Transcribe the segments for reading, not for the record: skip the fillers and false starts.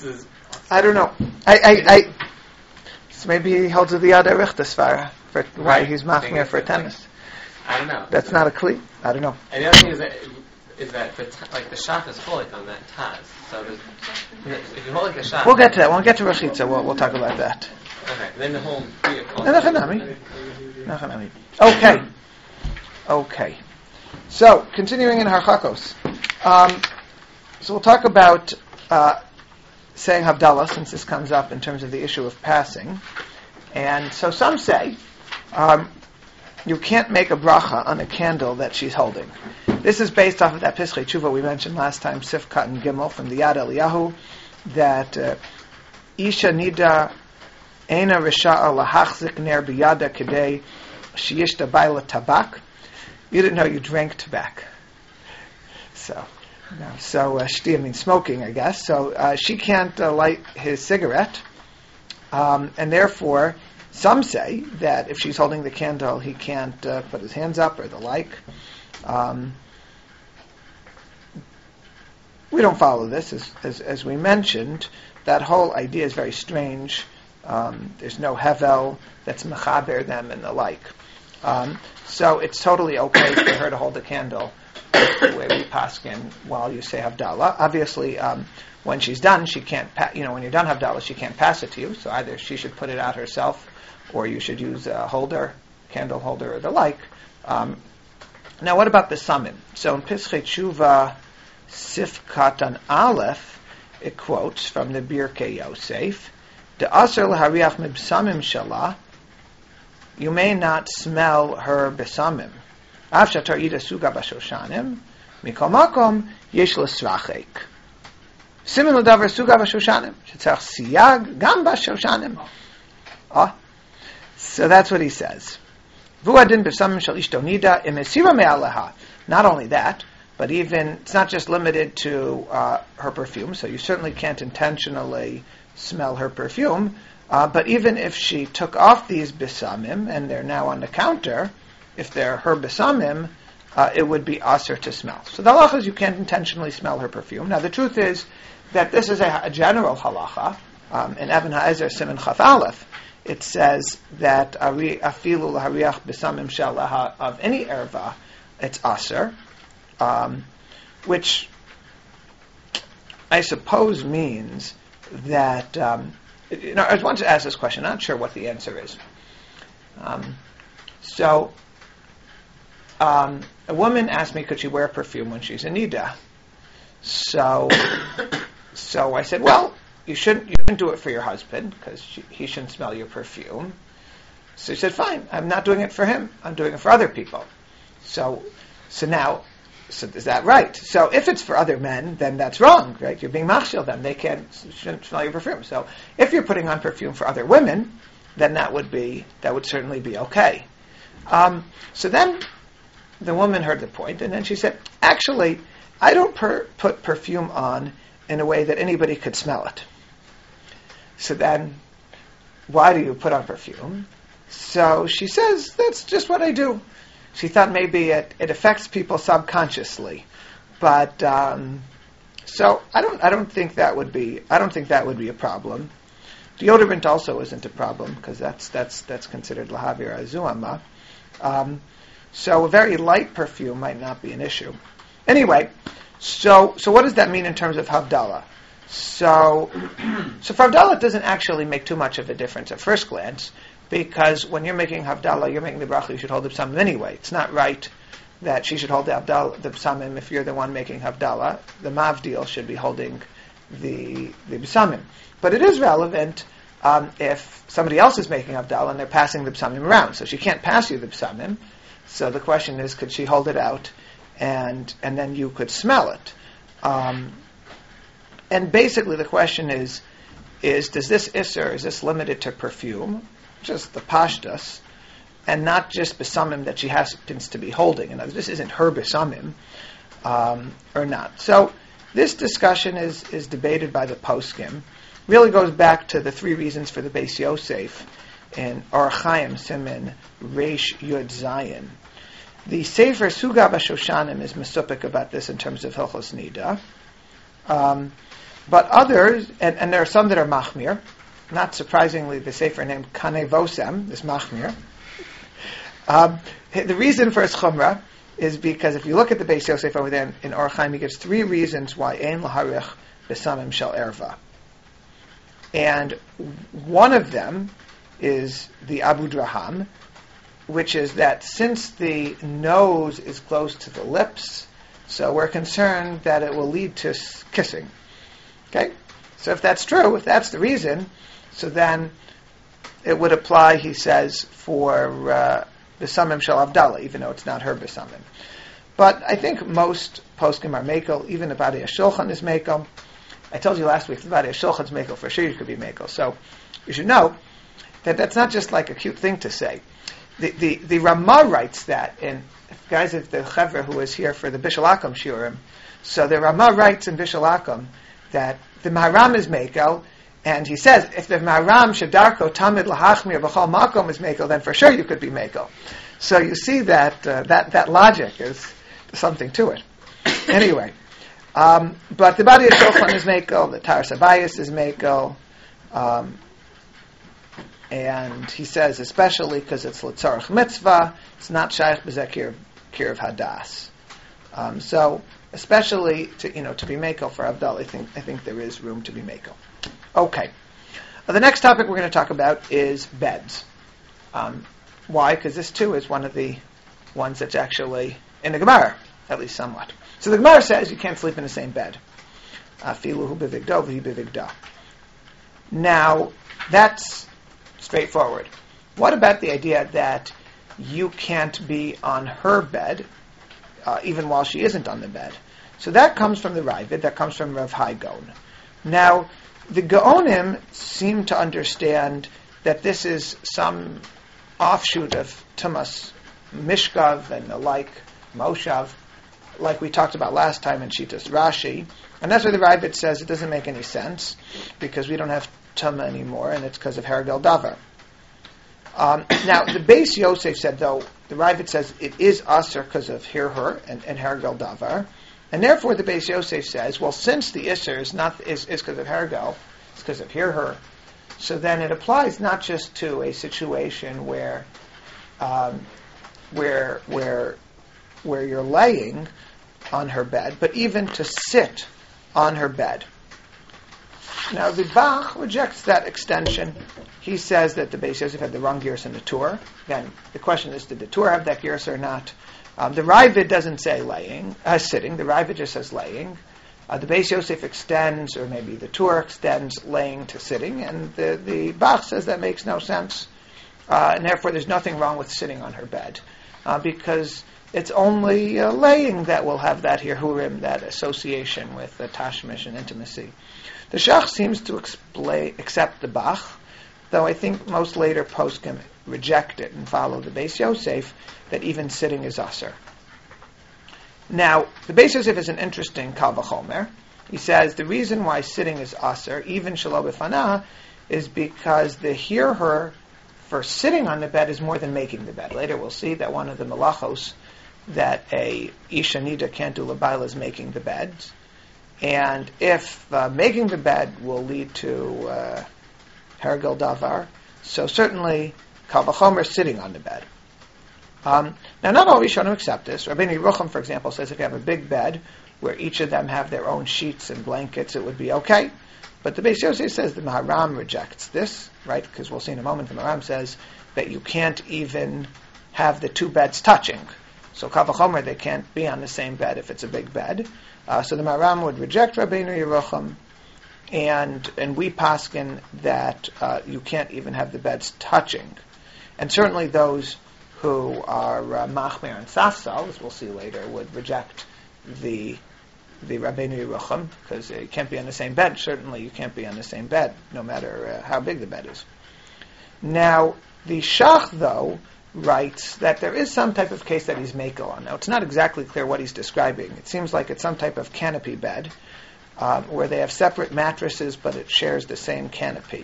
this is... I don't know. I so maybe he holds the other Richtasvara for why he's machmir for tennis. I don't know. That's not a kli. I don't know. And the other thing is that the shach is cholik on that taz. So if you hold like the shach... We'll get to that. When we get to Rashitza, we'll talk about that. Okay, then the whole... Okay. So, continuing in Harchakos. So we'll talk about saying Havdalah, since this comes up in terms of the issue of passing. And so some say you can't make a bracha on a candle that she's holding. This is based off of that Pischei Tshuva we mentioned last time, Sifkat and Gimel, from the Yad Eliyahu, that Isha Nida Eina Risha'a Lahachzik Ner Biyada Kedei Shiyishta Baila Tabak. You didn't know you drank tobacco. So shtia means smoking, I guess. So she can't light his cigarette, and therefore some say that if she's holding the candle, he can't put his hands up or the like. We don't follow this, as we mentioned. That whole idea is very strange. There's no hevel that's mechaber them and the like. So it's totally okay for her to hold the candle the way we paskin while you say Havdalah. Obviously, when she's done, she can't. When you're done Havdalah, she can't pass it to you. So either she should put it out herself, or you should use a holder, candle holder, or the like. Now, what about the summon? So in Pischei Tshuva Sif Katan Aleph, it quotes from the Birkei Yosef, "De aser lahariach mibsamim shalah." You may not smell her besamim. Afshatar ida suga bashoshanim, mikol makom yesh l'srachek. Simin l'davar suga bashoshanim. Shetzach siyag gam bashoshanim. So that's what he says. Vuadin besamim shal ishto nida imesira me'aleha. Not only that, but even it's not just limited to her perfume. So you certainly can't intentionally smell her perfume. But even if she took off these besamim and they're now on the counter, if they're her besamim, it would be aser to smell. So the halacha is you can't intentionally smell her perfume. Now the truth is that this is a general halacha. In Even HaEzer Siman Chaf Aleph, it says that afilu lahariach besamim shalaha of any erva, it's aser, which I suppose means that. I wanted to ask this question. I'm not sure what the answer is. A woman asked me, could she wear perfume when she's in nida? So I said, well, you shouldn't do it for your husband because he shouldn't smell your perfume. So she said, fine, I'm not doing it for him. I'm doing it for other people. So is that right? So if it's for other men, then that's wrong, right? You're being machshel them. They shouldn't smell your perfume. So if you're putting on perfume for other women, then that would certainly be okay. So then the woman heard the point, and then she said, actually, I don't put perfume on in a way that anybody could smell it. So then, why do you put on perfume? So she says, that's just what I do. She thought maybe it affects people subconsciously, but so I don't think that would be a problem. Deodorant also isn't a problem because that's considered lahavir azuama. So a very light perfume might not be an issue. Anyway, so what does that mean in terms of Havdalah? So for Havdalah, it doesn't actually make too much of a difference at first glance. Because when you're making Havdalah, you're making the bracha, you should hold the psalmim anyway. It's not right that she should hold the psalmim if you're the one making Havdalah. The Mavdil should be holding the psalmim. But it is relevant if somebody else is making Havdalah and they're passing the psalmim around. So she can't pass you the psalmim. So the question is, could she hold it out and then you could smell it? And basically the question is does this Isser, is this limited to perfume? Just the pashtas, and not just besamim that she happens to be holding. And this isn't her besamim, or not. So this discussion is debated by the poskim. Really goes back to the three reasons for the Beis Yosef in Orach Chaim Siman Reish Yud Zayin. The Sefer Suga Bashoshanim is mesupik about this in terms of Hilchos Nida. But others, and there are some that are machmir. Not surprisingly, the sefer named Kanei Vosem is machmir. The reason for his chumrah is because if you look at the Beis Yosef over there in Orach Chaim, he gives 3 reasons why ein laharich besamim shel erva. And one of them is the Abu Draham, which is that since the nose is close to the lips, so we're concerned that it will lead to kissing. Okay? So if that's true, if that's the reason, so then it would apply, he says, for Besamim Shel Abdallah, even though it's not her Besamim. But I think most poskim are Mekel, even the Badei HaShulchan is Mekel. I told you last week, the Badei HaShulchan is Mekel, for sure you could be Mekel. So you should know that that's not just like a cute thing to say. The Ramah writes that, and guys of the Chevra who was here for the Bishul Akum Shiurim, so the Ramah writes in Bishul Akum that the Maharam is Mekel, and he says, if the Maharam Shadarko Tamid Lahachmir B'chol Makom is Mekel, then for sure you could be Mekel. So you see that that logic is something to it. Anyway, but the Badei HaShulchan is Mekel, the Taras Abayis is Mekel, and he says especially because it's L'tzarech Mitzvah, it's not Shaykh B'zeh Kirv Hadas. So especially to be Mekel for Abdal, I think there is room to be Mekel. Okay. The next topic we're going to talk about is beds. Why? Because this too is one of the ones that's actually in the Gemara, at least somewhat. So the Gemara says you can't sleep in the same bed. Filuhu bevigdo v'hi bevigda. Now, that's straightforward. What about the idea that you can't be on her bed, even while she isn't on the bed? So that comes from the Ravid, that comes from Rav Hai Gaon. Now, the Gaonim seem to understand that this is some offshoot of Tumas Mishkav and the like, Moshav, like we talked about last time in Shitas Rashi. And that's why the Ravid says it doesn't make any sense, because we don't have Tumah anymore, and it's because of Hergel Davar. Now, the Beis Yosef said, though, the Ravid says it is Aser because of her, and Hergel Davar. And therefore, the Beis Yosef says, well, since the Isser is because of Hergel, it's because of her, so then it applies not just to a situation where you're laying on her bed, but even to sit on her bed. Now, the Bach rejects that extension. He says that the Beis Yosef had the wrong gears in the Tur. Again, the question is, did the Tur have that gears or not? The Ravid doesn't say sitting. The Ravid just says laying. The Beis Yosef extends, or maybe the Tur extends laying to sitting, and the Bach says that makes no sense. And therefore, there's nothing wrong with sitting on her bed, because it's only laying that will have that hirhurim, that association with tashmish and intimacy. The Shach seems to accept the Bach, though I think most later poskim reject it and follow the Beis Yosef, that even sitting is aser. Now, the Beis Yosef is an interesting Kal V'chomer. He says the reason why sitting is aser, even shelo b'fanah, is because the her for sitting on the bed is more than making the bed. Later we'll see that one of the malachos that a isha nida can't do l'bayla is making the bed. And if making the bed will lead to hergel davar, so certainly Kal V'chomer sitting on the bed. Now, not all Rishonim accept this. Rabbeinu Yerucham, for example, says if you have a big bed where each of them have their own sheets and blankets, it would be okay. But the Beis Yosef says the Maharam rejects this, right? Because we'll see in a moment, the Maharam says that you can't even have the two beds touching. So Kal V'chomer, they can't be on the same bed if it's a big bed. So the Maharam would reject Rabbeinu Yerucham, and we paskin that you can't even have the beds touching. And certainly those who are Machmer and Safsal, as we'll see later, would reject the Rabbeinu Yerucham, because you can't be on the same bed. Certainly you can't be on the same bed, no matter how big the bed is. Now, the Shach, though, writes that there is some type of case that he's Mekel on. Now, it's not exactly clear what he's describing. It seems like it's some type of canopy bed, where they have separate mattresses, but it shares the same canopy.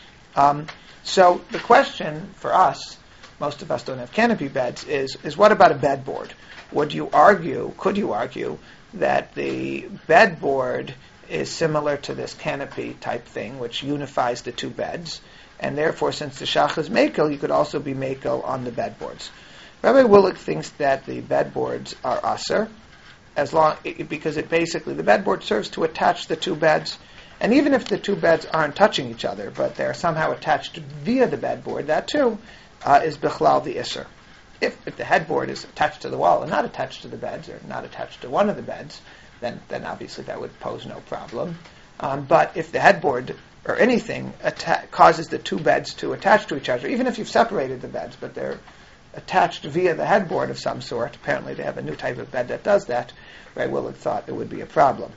So the question for us, most of us don't have canopy beds, is what about a bedboard? Could you argue that the bedboard is similar to this canopy type thing, which unifies the two beds. And therefore, since the shach is mekel, you could also be mekel on the bedboards. Rabbi Willig thinks that the bedboards are aser, because the bedboard serves to attach the two beds. And even if the two beds aren't touching each other, but they're somehow attached via the bedboard, that too is bichlal the iser. If the headboard is attached to the wall and not attached to the beds, or not attached to one of the beds, then obviously that would pose no problem. But if the headboard or anything causes the two beds to attach to each other, even if you've separated the beds, but they're attached via the headboard of some sort, apparently they have a new type of bed that does that, Ray Willard thought it would be a problem.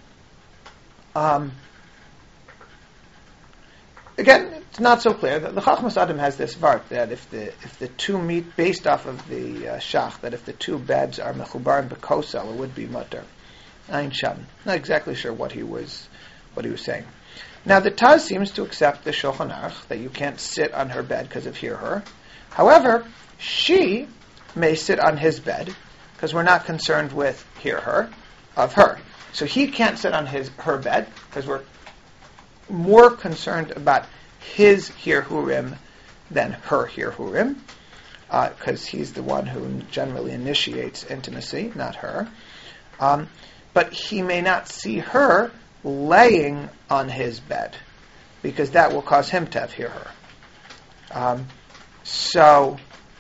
Again, it's not so clear. The Chachmas Adam has this vart that if the two meet based off of the shach, that if the two beds are mechubar and bekosel, it would be mutter. Ein sham. Not exactly sure what he was saying. Now the Taz seems to accept the Shulchan Aruch that you can't sit on her bed because of her. However, she may sit on his bed because we're not concerned with her of her. So he can't sit on her bed because we're more concerned about his hirhurim than her hirhurim, because he's the one who generally initiates intimacy, not her. But he may not see her laying on his bed, because that will cause him to have her. So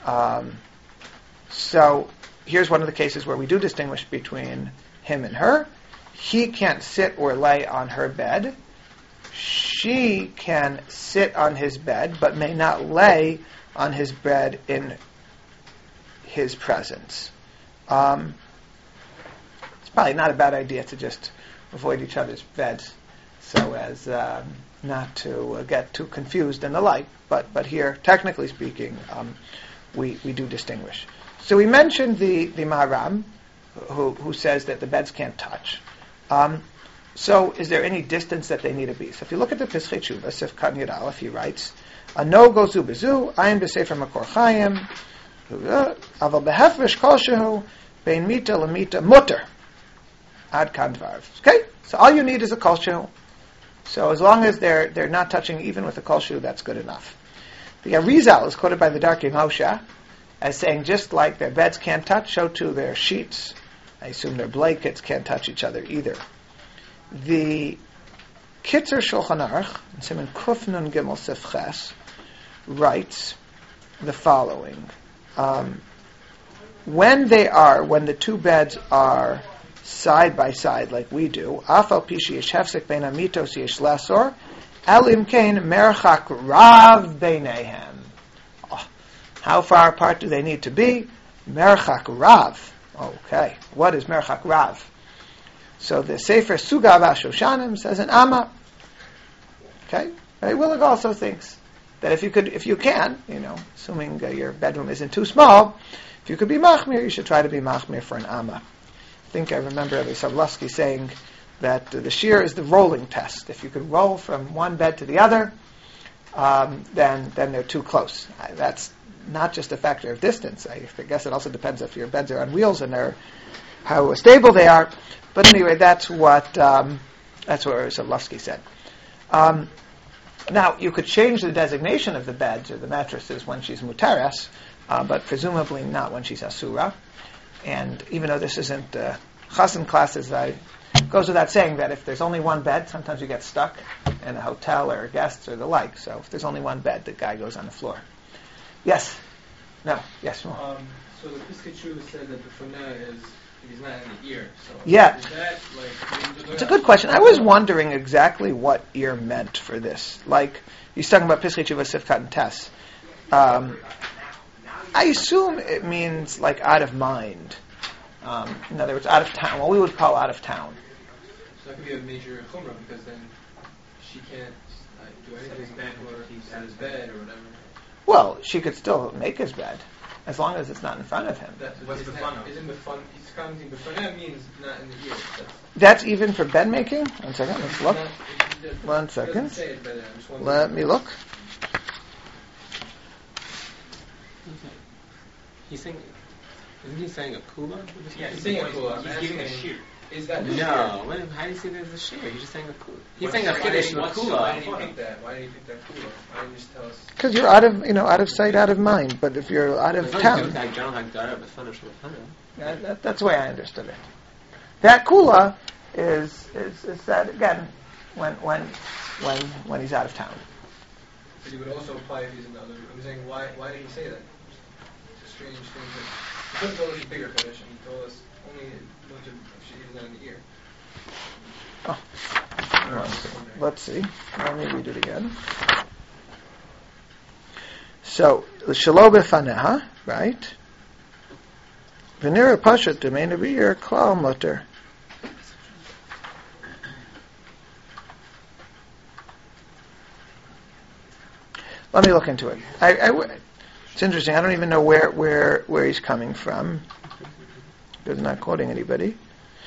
here's one of the cases where we do distinguish between him and her. He can't sit or lay on her bed. She can sit on his bed, but may not lay on his bed in his presence. It's probably not a bad idea to just avoid each other's beds so as not to get too confused and the like. But here, technically speaking, we do distinguish. So we mentioned the Maharam, who says that the beds can't touch. So is there any distance that they need to be? So if you look at the Pischei Tshuva, Sif Kan Yud Aleph, he writes, "No gozu bezu, ayin b'sefer makor chayim, aval behefresh kol shehu, bein mita lemita mutter, ad kan dvarv." Okay, so all you need is a kol shehu. So as long as they're not touching even with a kol shehu, that's good enough. The Arizal is quoted by the Darkei Moshe as saying just like their beds can't touch, so too their sheets, I assume their blankets can't touch each other either. The Kitzer Shulchan Aruch, Siman Kuf Nun Gimel Sif Ches, writes the following: when the two beds are side by side like we do, Afal Pishi Yesh Hefsek Bein Amitos Yesh Lesor, Elim Kain Merchak Rav Beinehem. How far apart do they need to be? Merchak Rav. Okay, what is Merchak Rav? So the Sefer Sugav HaShoshanim says an Amma. Okay, Rabbi Willig also thinks that if you can, assuming your bedroom isn't too small, if you could be machmir, you should try to be machmir for an Amma. I think I remember Rabbi Savlovsky saying that the shear is the rolling test. If you could roll from one bed to the other, then they're too close. That's not just a factor of distance. I guess it also depends if your beds are on wheels and how stable they are. But anyway, that's what Savlovsky said. Now, you could change the designation of the beds or the mattresses when she's mutaras, but presumably not when she's asura. And even though this isn't chassan classes, it goes without saying that if there's only one bed, sometimes you get stuck in a hotel or guests or the like. So if there's only one bed, the guy goes on the floor. Yes? No? Yes? More. So the Pischei Tshuva said that the funah he's not in the ear. So yeah. Is that it's a good question. I was wondering exactly what ear meant for this. Like, he's talking about Pischei Tshuva Sifkat and Tess. I assume it means like out of mind. In other words, out of town. What we would call out of town. So that could be a major chumrah because then she can't do anything bad or he's at his bed or whatever. Well, she could still make his bed, as long as it's not in front of him. What's the fun of? Isn't the fun? He's commenting, but fun means not in the ear. That's even for bed making? One second, let's look. 1 second. Let me look. Isn't he saying a kula? Yeah, he's saying a kula. He's giving a shear. Is that No. How do you see there's a shear? He's just saying a kula. He's saying a Why kiddush did with you kula. pick that? Why did you pick that kula? Why didn't you just tell us? Because you're out of sight, out of mind. But if you're out of town, that's the way I understood it. That kula is that again when he's out of town. But you would also apply if he's in the other room. I'm saying, why did he say that? It's a strange thing. He could have told us a bigger fetish, and he told us only a bunch of shit down the ear. Oh. Let's see. Let me read it again. So, Shelo befaneha, right? V'nira pashat d'meina b'ir klal mutter. Let me look into it. It's interesting. I don't even know where he's coming from. He's not quoting anybody.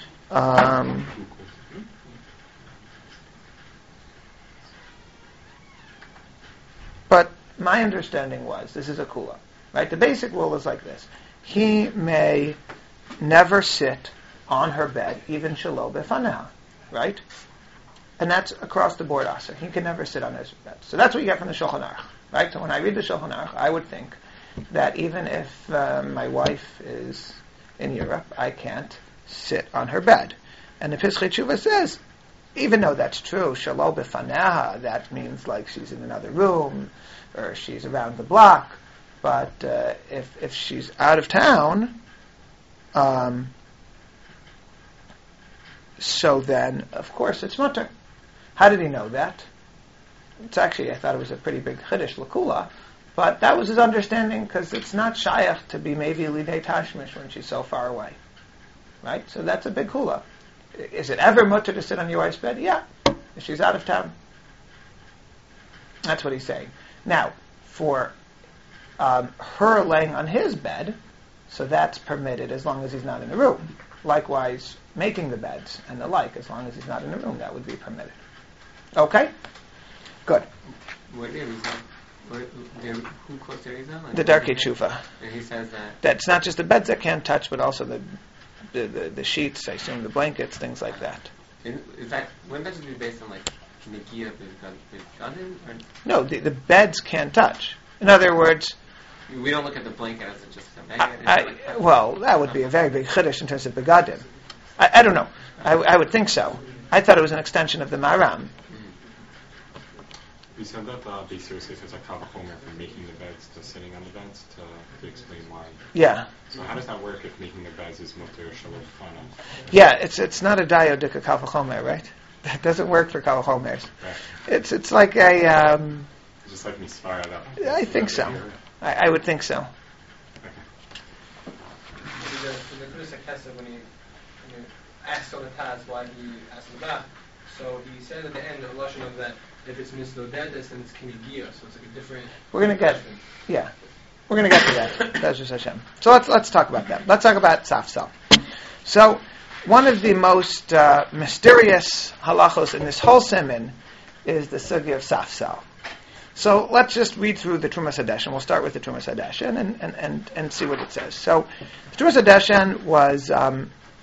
But my understanding was, this is a kula, right? The basic rule is like this. He may never sit on her bed, even shelo befaneha, right? And that's across the board asa. He can never sit on his bed. So that's what you get from the Shulchan Aruch, right? So when I read the Shulchan Aruch, I would think that even if my wife is in Europe, I can't sit on her bed. And the Pischei Tshuva says, even though that's true, shelo befaneha, that means like she's in another room, or she's around the block. But if she's out of town, so then, of course, it's mutter. How did he know that? It's actually, I thought it was a pretty big chiddush l'kula, but that was his understanding, because it's not shayach to be maybe lidei tashmish when she's so far away. Right? So that's a big kula. Is it ever mutter to sit on your wife's bed? Yeah. If she's out of town. That's what he's saying. Now, for her laying on his bed, so that's permitted as long as he's not in the room. Likewise, making the beds and the like, as long as he's not in the room, that would be permitted. Okay? Good. Who quotes Arizal? The Darkei Tshuva. And he says that That's not just the beds that can't touch, but also the sheets, I assume the blankets, things like that. Is that, wouldn't that just be based on like Negia B'Gadim? No, the beds can't touch. In other words, we don't look at the blanket as just a magnet. well, that would be a very big chiddush in terms of begadim. I don't know. I would think so. I thought it was an extension of the Maram. You said that they seriously says a kavachomer from making the beds to sitting on the beds to explain why. Yeah. So how does that work if making the beds is mutter shalom fana? Yeah, it's not a diodika kavachomer, right? That doesn't work for kavachomers. Right. It's like a. It's just like misfire that. I think so. I would think so. In the Kudas HaKesef, when he asked on the Taz why he asked the bath, so he said at the end of the lashon of that, if it's mislodedes, then it's kinigia, so it's like a different. We're going to get to that. That's just Hashem. So let's talk about that. Let's talk about safsal. So one of the most mysterious halachos in this whole siman is the sugya of safsal. So let's just read through the Trumas Hadeshen. We'll start with the Trumas Hadeshen and see what it says. So the Trumas Hadeshen was a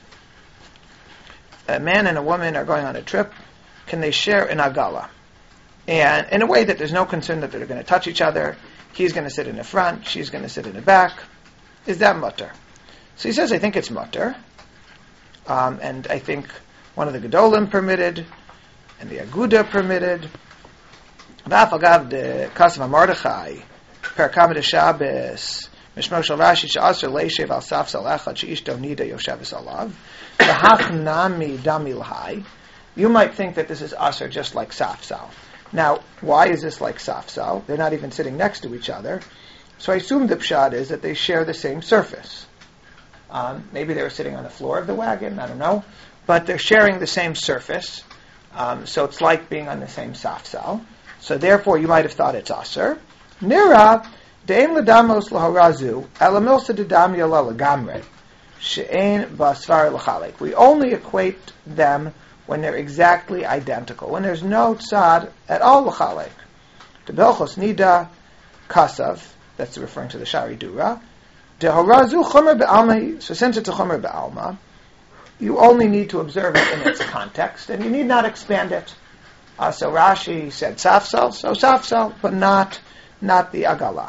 man and a woman are going on a trip. Can they share an agala? And in a way that there's no concern that they're going to touch each other. He's going to sit in the front. She's going to sit in the back. Is that mutter? So he says, I think it's mutter. And I think one of the Gedolim permitted, and the Aguda permitted. V'afagav de Kasav Mordechai, per Kameh Shabbos, Mishmo Shel Rashi she'aser leishev al safsal echad she'ishto nida yosheves alav, v'hachnami dami l'hai. You might think that this is aser just like safsal. Now, why is this like safsal? They're not even sitting next to each other. So I assume the pshat is that they share the same surface. Maybe they were sitting on the floor of the wagon, I don't know. But they're sharing the same surface. So it's like being on the same safsal. So therefore, you might have thought it's aser. Nira de'en ledamos laharazu elamilsa dedam yala legamre she'en basvar l'chalek. We only equate them when they're exactly identical, when there's no tzad at all l'chalek. Tebelchos nida kasav. That's referring to the shari dura. Deharazu chomer be'alma. So since it's a chomer be'alma, you only need to observe it in its context, and you need not expand it. So Rashi said safsal, so safsal, but not the agala.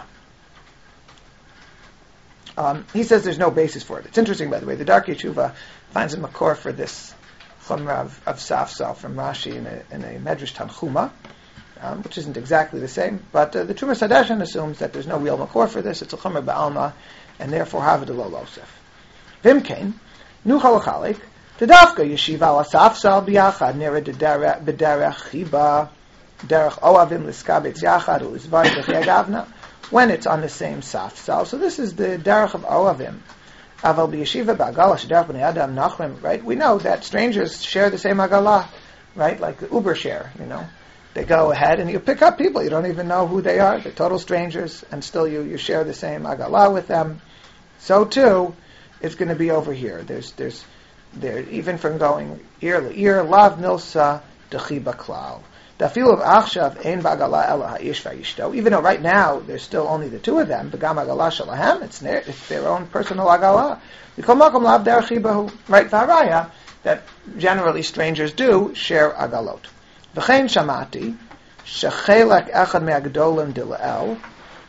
He says there's no basis for it. It's interesting, by the way, the Darkei Tshuva finds a makor for this chumrah of safsal from Rashi in a Medrash Tanchuma, which isn't exactly the same, but the Trumas Hadeshen assumes that there's no real makor for this. It's a chumrah ba'alma, and therefore have lo losef. Vimkein, nu chalachalik, tedafka yeshiva ala safsal biyachad nera b'derech chiba derech oavim liskabetz yachad ulizvay b'chiyagavna, when it's on the same safsal. So this is the derech of oavim. Aval b'yeshiva ba'agala shederech b'nei adam nachrim, right? We know that strangers share the same agala, right? Like the Uber share, They go ahead and you pick up people. You don't even know who they are. They're total strangers, and still you share the same agala with them. So too, it's going to be over here. There's even from going ear to ear, lav milsa dechiba klal. The feel of achshav ein bagala ela ha'ish va'ishto. Even though right now there's still only the two of them, begam agala shalahem, it's their own personal agala. Yikol makom lav derechibahu. Right, v'haraya, that generally strangers do share agalot. V'chein shamati shechelek echad me'agdolim dila'el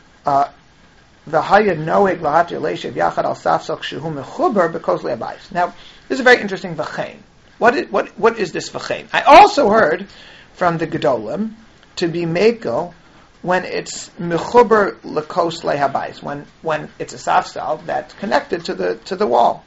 v'haya noeg lahatir leishev yachad al safsal kshehu mechuber because le'abayis. Now, this is a very interesting v'chein. What is this v'chein? I also heard from the Gedolim to be mekel when it's mechuber lekos le'abayis, when it's a safsal that's connected to the wall.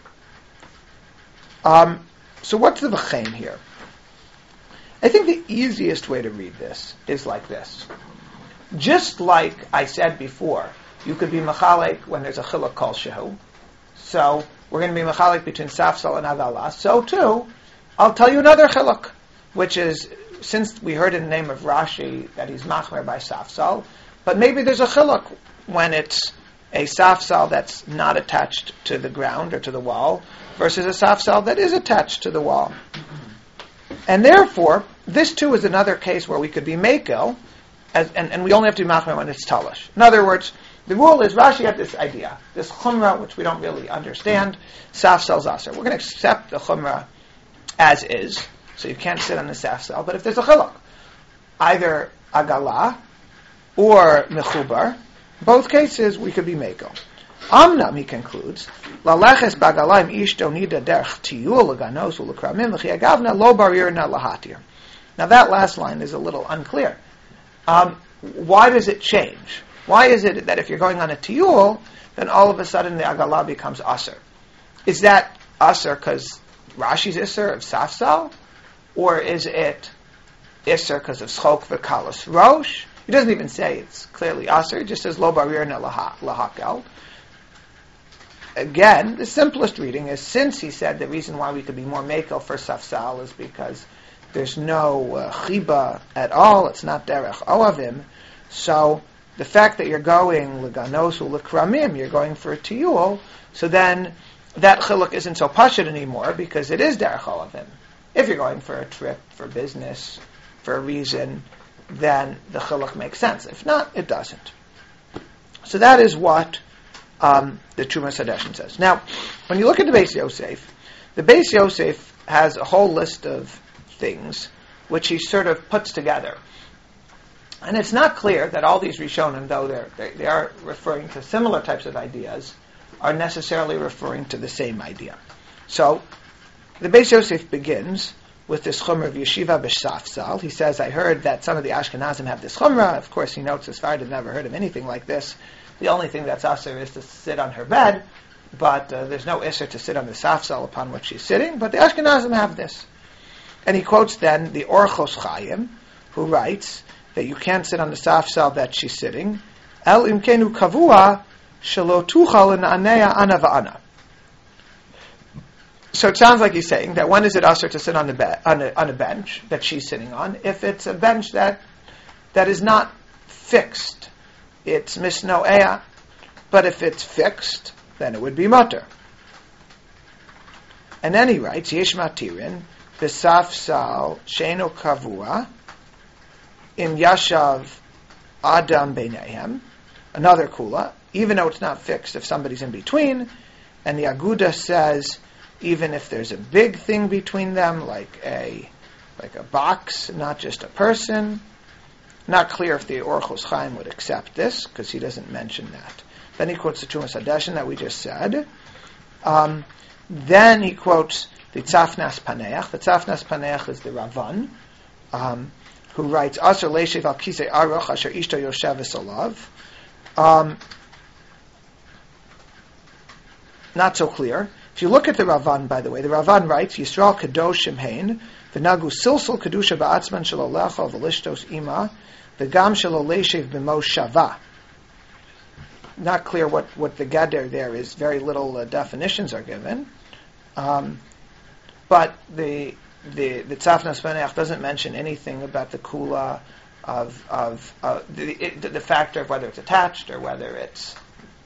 So what's the v'chein here? I think the easiest way to read this is like this. Just like I said before, you could be mechalek when there's a chiluk kol shehu. So we're going to be mechalek between safsal and agala. So too, I'll tell you another chiluk, which is, since we heard in the name of Rashi that he's machmer by safsal, but maybe there's a chiluk when it's a safsal that's not attached to the ground or to the wall versus a safsal that is attached to the wall. And therefore, this too is another case where we could be mekel, and we only have to be machmer when it's talish. In other words, the rule is Rashi had this idea, this chumrah, which we don't really understand, safsal zaser. We're going to accept the chumrah as is, so you can't sit on the safsal. But if there's a chiluk, either agala or mechubar, both cases we could be mekel. Amnam, he concludes, laleches bagalaim ishto nida derech tiyul leganos ulekramim v'chiyagavna lo barirna lahatir. Now that last line is a little unclear. Why does it change? Why is it that if you're going on a tiyul, then all of a sudden the agala becomes aser? Is that aser because Rashi's iser of safsal? Or is it iser because of schok v'kalos rosh? He doesn't even say it's clearly aser, he just says lo barirna lahakel. Again, the simplest reading is, since he said the reason why we could be more mekel for safsal is because there's no chiba at all, it's not derech oavim, so the fact that you're going leganos ulekramim, you're going for a tiyul, so then that chiluk isn't so pashut anymore because it is derech oavim. If you're going for a trip, for business, for a reason, then the chiluk makes sense. If not, it doesn't. So that is what the Trumas Hadeshen says. Now, when you look at the Beis Yosef, the Beis Yosef has a whole list of things which he sort of puts together. And it's not clear that all these Rishonim, though they are referring to similar types of ideas, are necessarily referring to the same idea. So, the Beis Yosef begins with this chumrah of yeshiva b'safsal. He says, I heard that some of the Ashkenazim have this chumrah. Of course, he notes as far as I've never heard of anything like this. The only thing that's aser is to sit on her bed, but there's no iser to sit on the safsal upon which she's sitting, but the Ashkenazim have this. And he quotes then the Orchos Chaim, who writes that you can't sit on the safsal that she's sitting, El imkenu kavua shelo tuchal na'anea ana va'ana. So it sounds like he's saying that when is it aser to sit on a bench that she's sitting on, if it's a bench that is not fixed. It's misnoea, but if it's fixed, then it would be mutter. And then he writes, Yesh matirin, b'safsal sheino kavua, im yashav adam beinehem, another kula, even though it's not fixed, if somebody's in between, and the Aguda says even if there's a big thing between them, like a box, not just a person. Not clear if the Orchos Chaim would accept this, because he doesn't mention that. Then he quotes the Trumas Hadeshin that we just said. Then he quotes the Tzafnas Paneach. The Tzafnas Paneach is the Ravan, who writes, Asher leishev al kisei aruch asher ishto yosheves olav. Not so clear. If you look at the Ravan, by the way, the Ravan writes, Yisrael kadosh shemhein, v'nagu silsul kedusha ba'atzman shelo lecha v'lishtos ima, v'gam shelo leishev b'mo shava. Not clear what the gader there is. Very little definitions are given. But the Tzafnas Paneach doesn't mention anything about the kula of the factor of whether it's attached or whether it's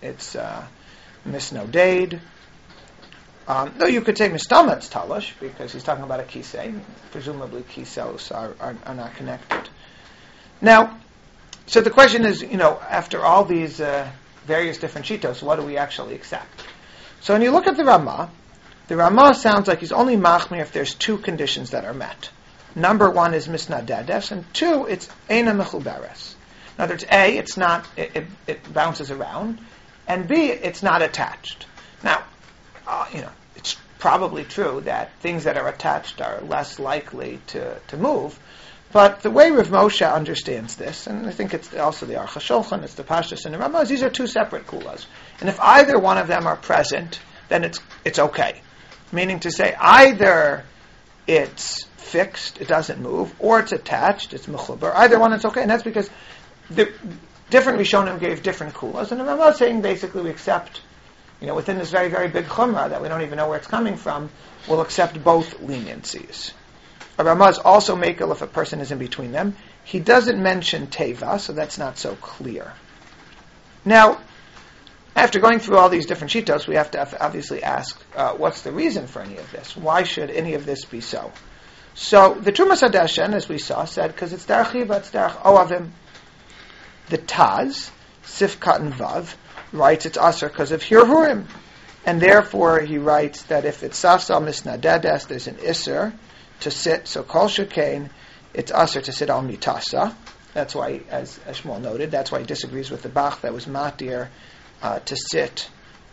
misnoded. Though you could say mistametz talish, because he's talking about a kisei. Presumably kisos are not connected. Now, so the question is, after all these various different shitos, what do we actually accept? So when you look at the Ramah sounds like he's only machmir if there's two conditions that are met. Number one is misnadedes, and two, it's eina mechuberes. In other words, A, it's not, it bounces around, and B, it's not attached. Now, it's probably true that things that are attached are less likely to move, but the way Rav Moshe understands this, and I think it's also the Aruch HaShulchan, it's the Pashtus and the Ramah, these are two separate kulas. And if either one of them are present, then it's okay. Meaning to say, either it's fixed, it doesn't move, or it's attached, it's mechuber. Either one, it's okay. And that's because the different Rishonim gave different kulas. And I'm not saying basically we accept, within this very, very big chumrah that we don't even know where it's coming from, we'll accept both leniencies. A Ramah is also makel if a person is in between them. He doesn't mention teva, so that's not so clear. Now, after going through all these different shitos, we have to obviously ask, what's the reason for any of this? Why should any of this be so? So, the Trumas Hadeshin, as we saw, said, because it's derech chiva, it's derech oavim. The Taz, Sifkat and Vav, writes it's aser because of hirhurim. And therefore, he writes that if it's safsal misnadedes, there's an iser to sit, so kol shekain, it's aser to sit al mitasa. That's why, as Shmuel noted, that's why he disagrees with the Bach that was matir to sit.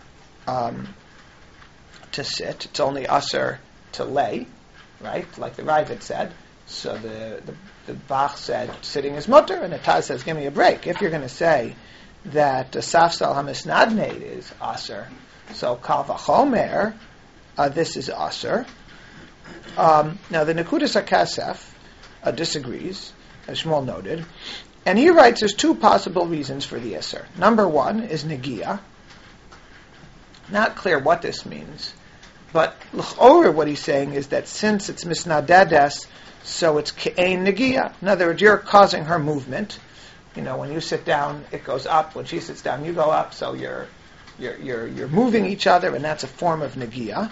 It's only aser to lay, right? Like the Ravid said. So the Bach said sitting is mutter, and the Taz says give me a break. If you're going to say that the safsal hamisnadned is aser, so kal vachomer, this is aser. Now the Nekudas HaKasef disagrees, as Shmuel noted, and he writes there's two possible reasons for the iser. Number one is negia. Not clear what this means, but l'chorah what he's saying is that since it's misnadedes, so it's ke'ein negia. In other words, you're causing her movement. When you sit down, it goes up. When she sits down, you go up. So you're moving each other, and that's a form of negia.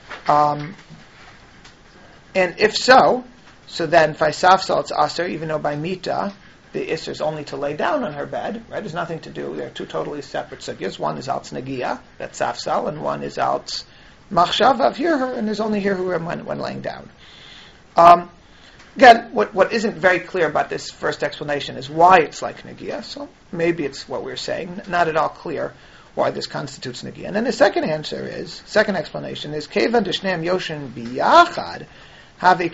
And if so then faisafsal it's aser, even though by mita the iser is only to lay down on her bed, right? There's nothing to do. They're two totally separate sugyas. One is alts negia, that's safsal, and one is alts machshava of hear her, and there's only hear her when laying down. Again, what isn't very clear about this first explanation is why it's like negia. So maybe it's what we're saying. Not at all clear why this constitutes negia. And then the second explanation is kevan deshneim yoshin biyachad. Here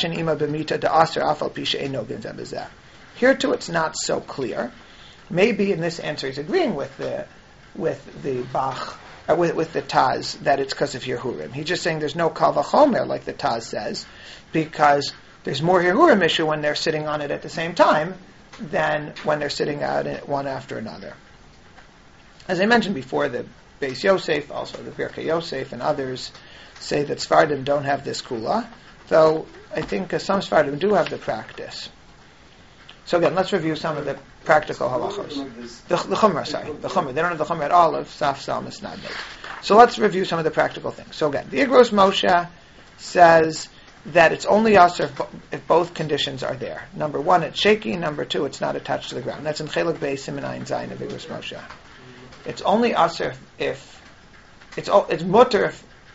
too, it's not so clear. Maybe in this answer he's agreeing with the Bach, with the Taz, that it's because of Yehurim. He's just saying there's no Kal Vachomer, like the Taz says, because there's more Yehurim issue when they're sitting on it at the same time than when they're sitting on it one after another. As I mentioned before, the Beis Yosef, also the Birkei Yosef, and others say that Sfardim don't have this kula, though I think some Sfardim do have the practice. So again, let's review some of the practical halachos. The Chumrah. They don't have the Chumrah at all of Saf Sal Misnadnei. So let's review some of the practical things. So again, the Igros Moshe says that it's only aser if both conditions are there. Number one, it's shaky. Number two, it's not attached to the ground. That's in Chelek Beis Siman Ayin Zayin of Igros Moshe. It's only aser if it's mutter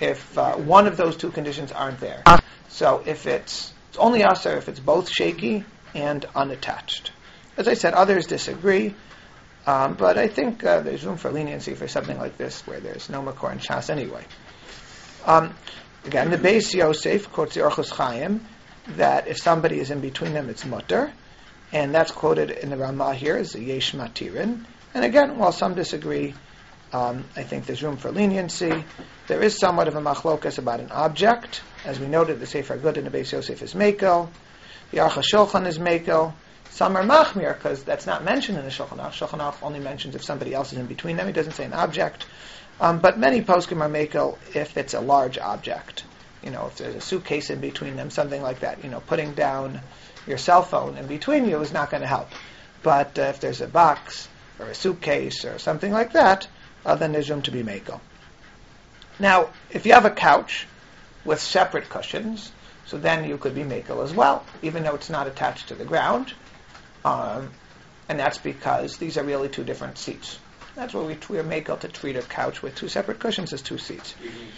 if one of those two conditions aren't there. So if it's only aser if it's both shaky and unattached. As I said, others disagree, but I think there's room for leniency for something like this where there's no makor and shas anyway. Again, the Beis Yosef quotes the Orchos Chaim that if somebody is in between them, it's mutter, and that's quoted in the Ramah here as the Yesh Matirin. And again, while some disagree, I think there's room for leniency. There is somewhat of a machlokas about an object. As we noted, the Sefer Good in the Beis Yosef is Mekel. The Aruch HaShulchan is Mekel. Some are Machmir, because that's not mentioned in the Shulchan Aruch. Shulchan Aruch only mentions if somebody else is in between them. He doesn't say an object. But many poskim are Mekel if it's a large object. If there's a suitcase in between them, something like that. Putting down your cell phone in between you is not going to help. But if there's a box or a suitcase or something like that, then there's room to be Mekel. Now, if you have a couch with separate cushions, so then you could be Mekel as well, even though it's not attached to the ground. And that's because these are really two different seats. That's why we are Mekel to treat a couch with two separate cushions as two seats.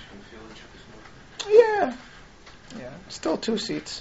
Yeah, still two seats.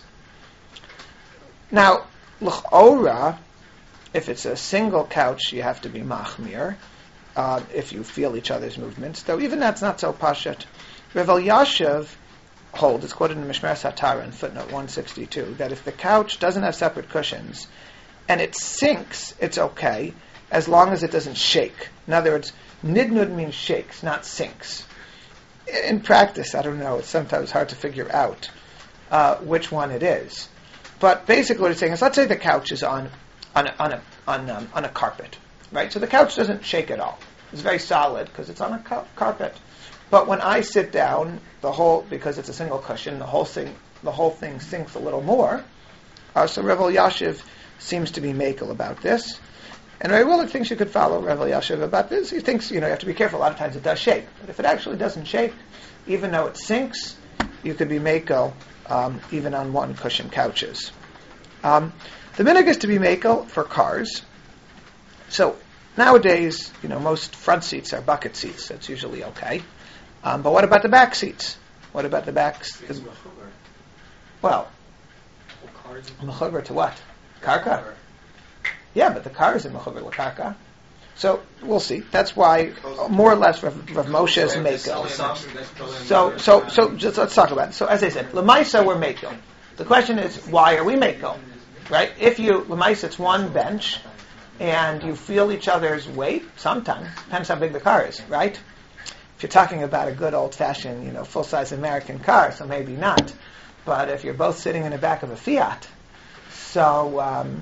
Now, l'chora, if it's a single couch, you have to be machmir. If you feel each other's movements, though even that's not so pashat. Rav Elyashiv holds, it's quoted in Mishmeres HaTara in footnote 162, that if the couch doesn't have separate cushions and it sinks, it's okay, as long as it doesn't shake. In other words, nidnud means shakes, not sinks. In practice, I don't know, it's sometimes hard to figure out which one it is. But basically what it's saying is, let's say the couch is on a carpet, right? So the couch doesn't shake at all. It's very solid because it's on a carpet. But when I sit down, because it's a single cushion, the whole thing sinks a little more. So Rav Elyashiv seems to be makel about this. And Ray Willig thinks you could follow Rav Elyashiv about this. He thinks, you have to be careful. A lot of times it does shake. But if it actually doesn't shake, even though it sinks, you could be makel even on one cushion couches. The minhag is to be makel for cars. So nowadays, most front seats are bucket seats. That's usually okay. But what about the back seats? What about the backs? Well, mechuber to what? Karka? Yeah, but the car is in mechuber l'karka. So we'll see. That's why more or less Rav Moshe is mekel. So just let's talk about it. So as I said, l'maisa we're mekel. The question is, why are we mekel? Right? If l'maisa it's one bench, and you feel each other's weight, sometimes depends how big the car is, right? If you're talking about a good old-fashioned, full-size American car, so maybe not. But if you're both sitting in the back of a Fiat, so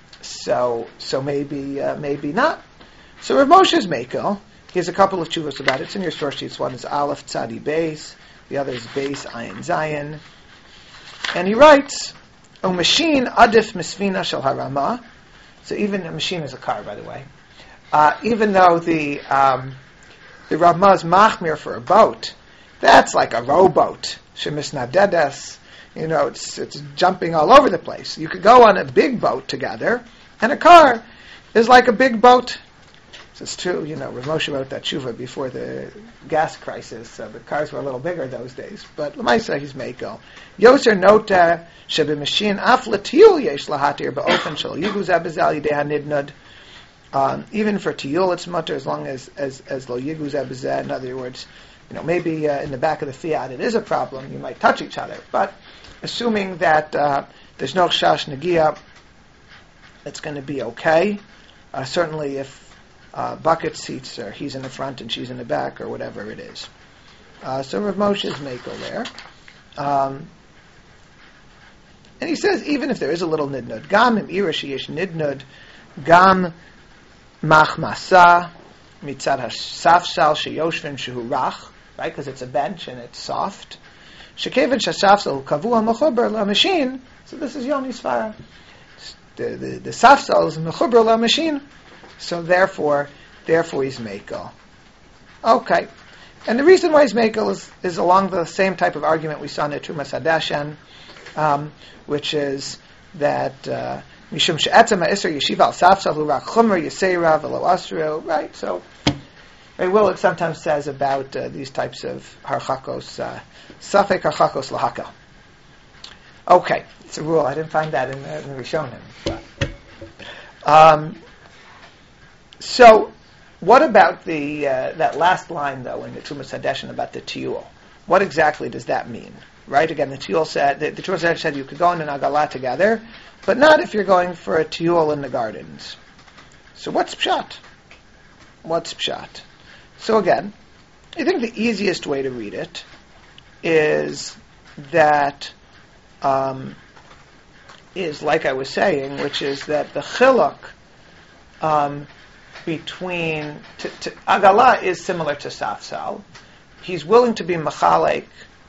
maybe not. So Rav Moshe's mekel. He has a couple of tshuvos about it. It's in your source sheets. One is Aleph Tzadi Beis. The other is Beis Ayin Zayin. And he writes, "O machine adif misfina shel harama." So even a machine is a car, by the way. Even though the Ramah is machmir for a boat, that's like a rowboat. Shemisnadedes. It's jumping all over the place. You could go on a big boat together, and a car is like a big boat. So it's true, Rav Moshe wrote that tshuva before the gas crisis, so the cars were a little bigger those days. But l'maisa he's mekel. Yoser nota shebemashin af l'tiyul yesh lahatir ba'ofen shel yiguz abizal yidei hanidnud. Even for tiyul it's mutter as long as lo yiguz abizal. In other words, maybe in the back of the Fiat it is a problem. You might touch each other, but assuming that there's no chash negia, it's going to be okay. Certainly if bucket seats are he's in the front and she's in the back or whatever it is. So Rav Moshe's mekel there. And he says even if there is a little nidnud, gam im ira sheyesh nidnud, gam machmasa mitzad hasafsal sheyoshvin shehu rach, right? Because it's a bench and it's soft. Shekevin shasafsal kavua mechuber la machine. So this is Yoni's svara. The safsal is mechuber la machine. So therefore he's mekel. Okay. And the reason why he's mekel is along the same type of argument we saw in the Trumas Hadashan, which is that mishum she'etzem ha'isr yeshiva al safsal hu rak chumr yiseira v'lo asru. Right. So Ray Willig sometimes says about these types of harchakos, safek harchakos lahaka. Okay, it's a rule. I didn't find that in the Rishonim. So, what about the that last line though in the Tumas Hadeshin about the tiyul? What exactly does that mean? Right? Again, the tiyul said the Tumas Hadeshin said you could go in an agalah together, but not if you're going for a tiyul in the gardens. So what's pshat? What's pshat? So again, I think the easiest way to read it is that is like I was saying, which is that the chiluk between Agalah is similar to Safsal. He's willing to be Machalek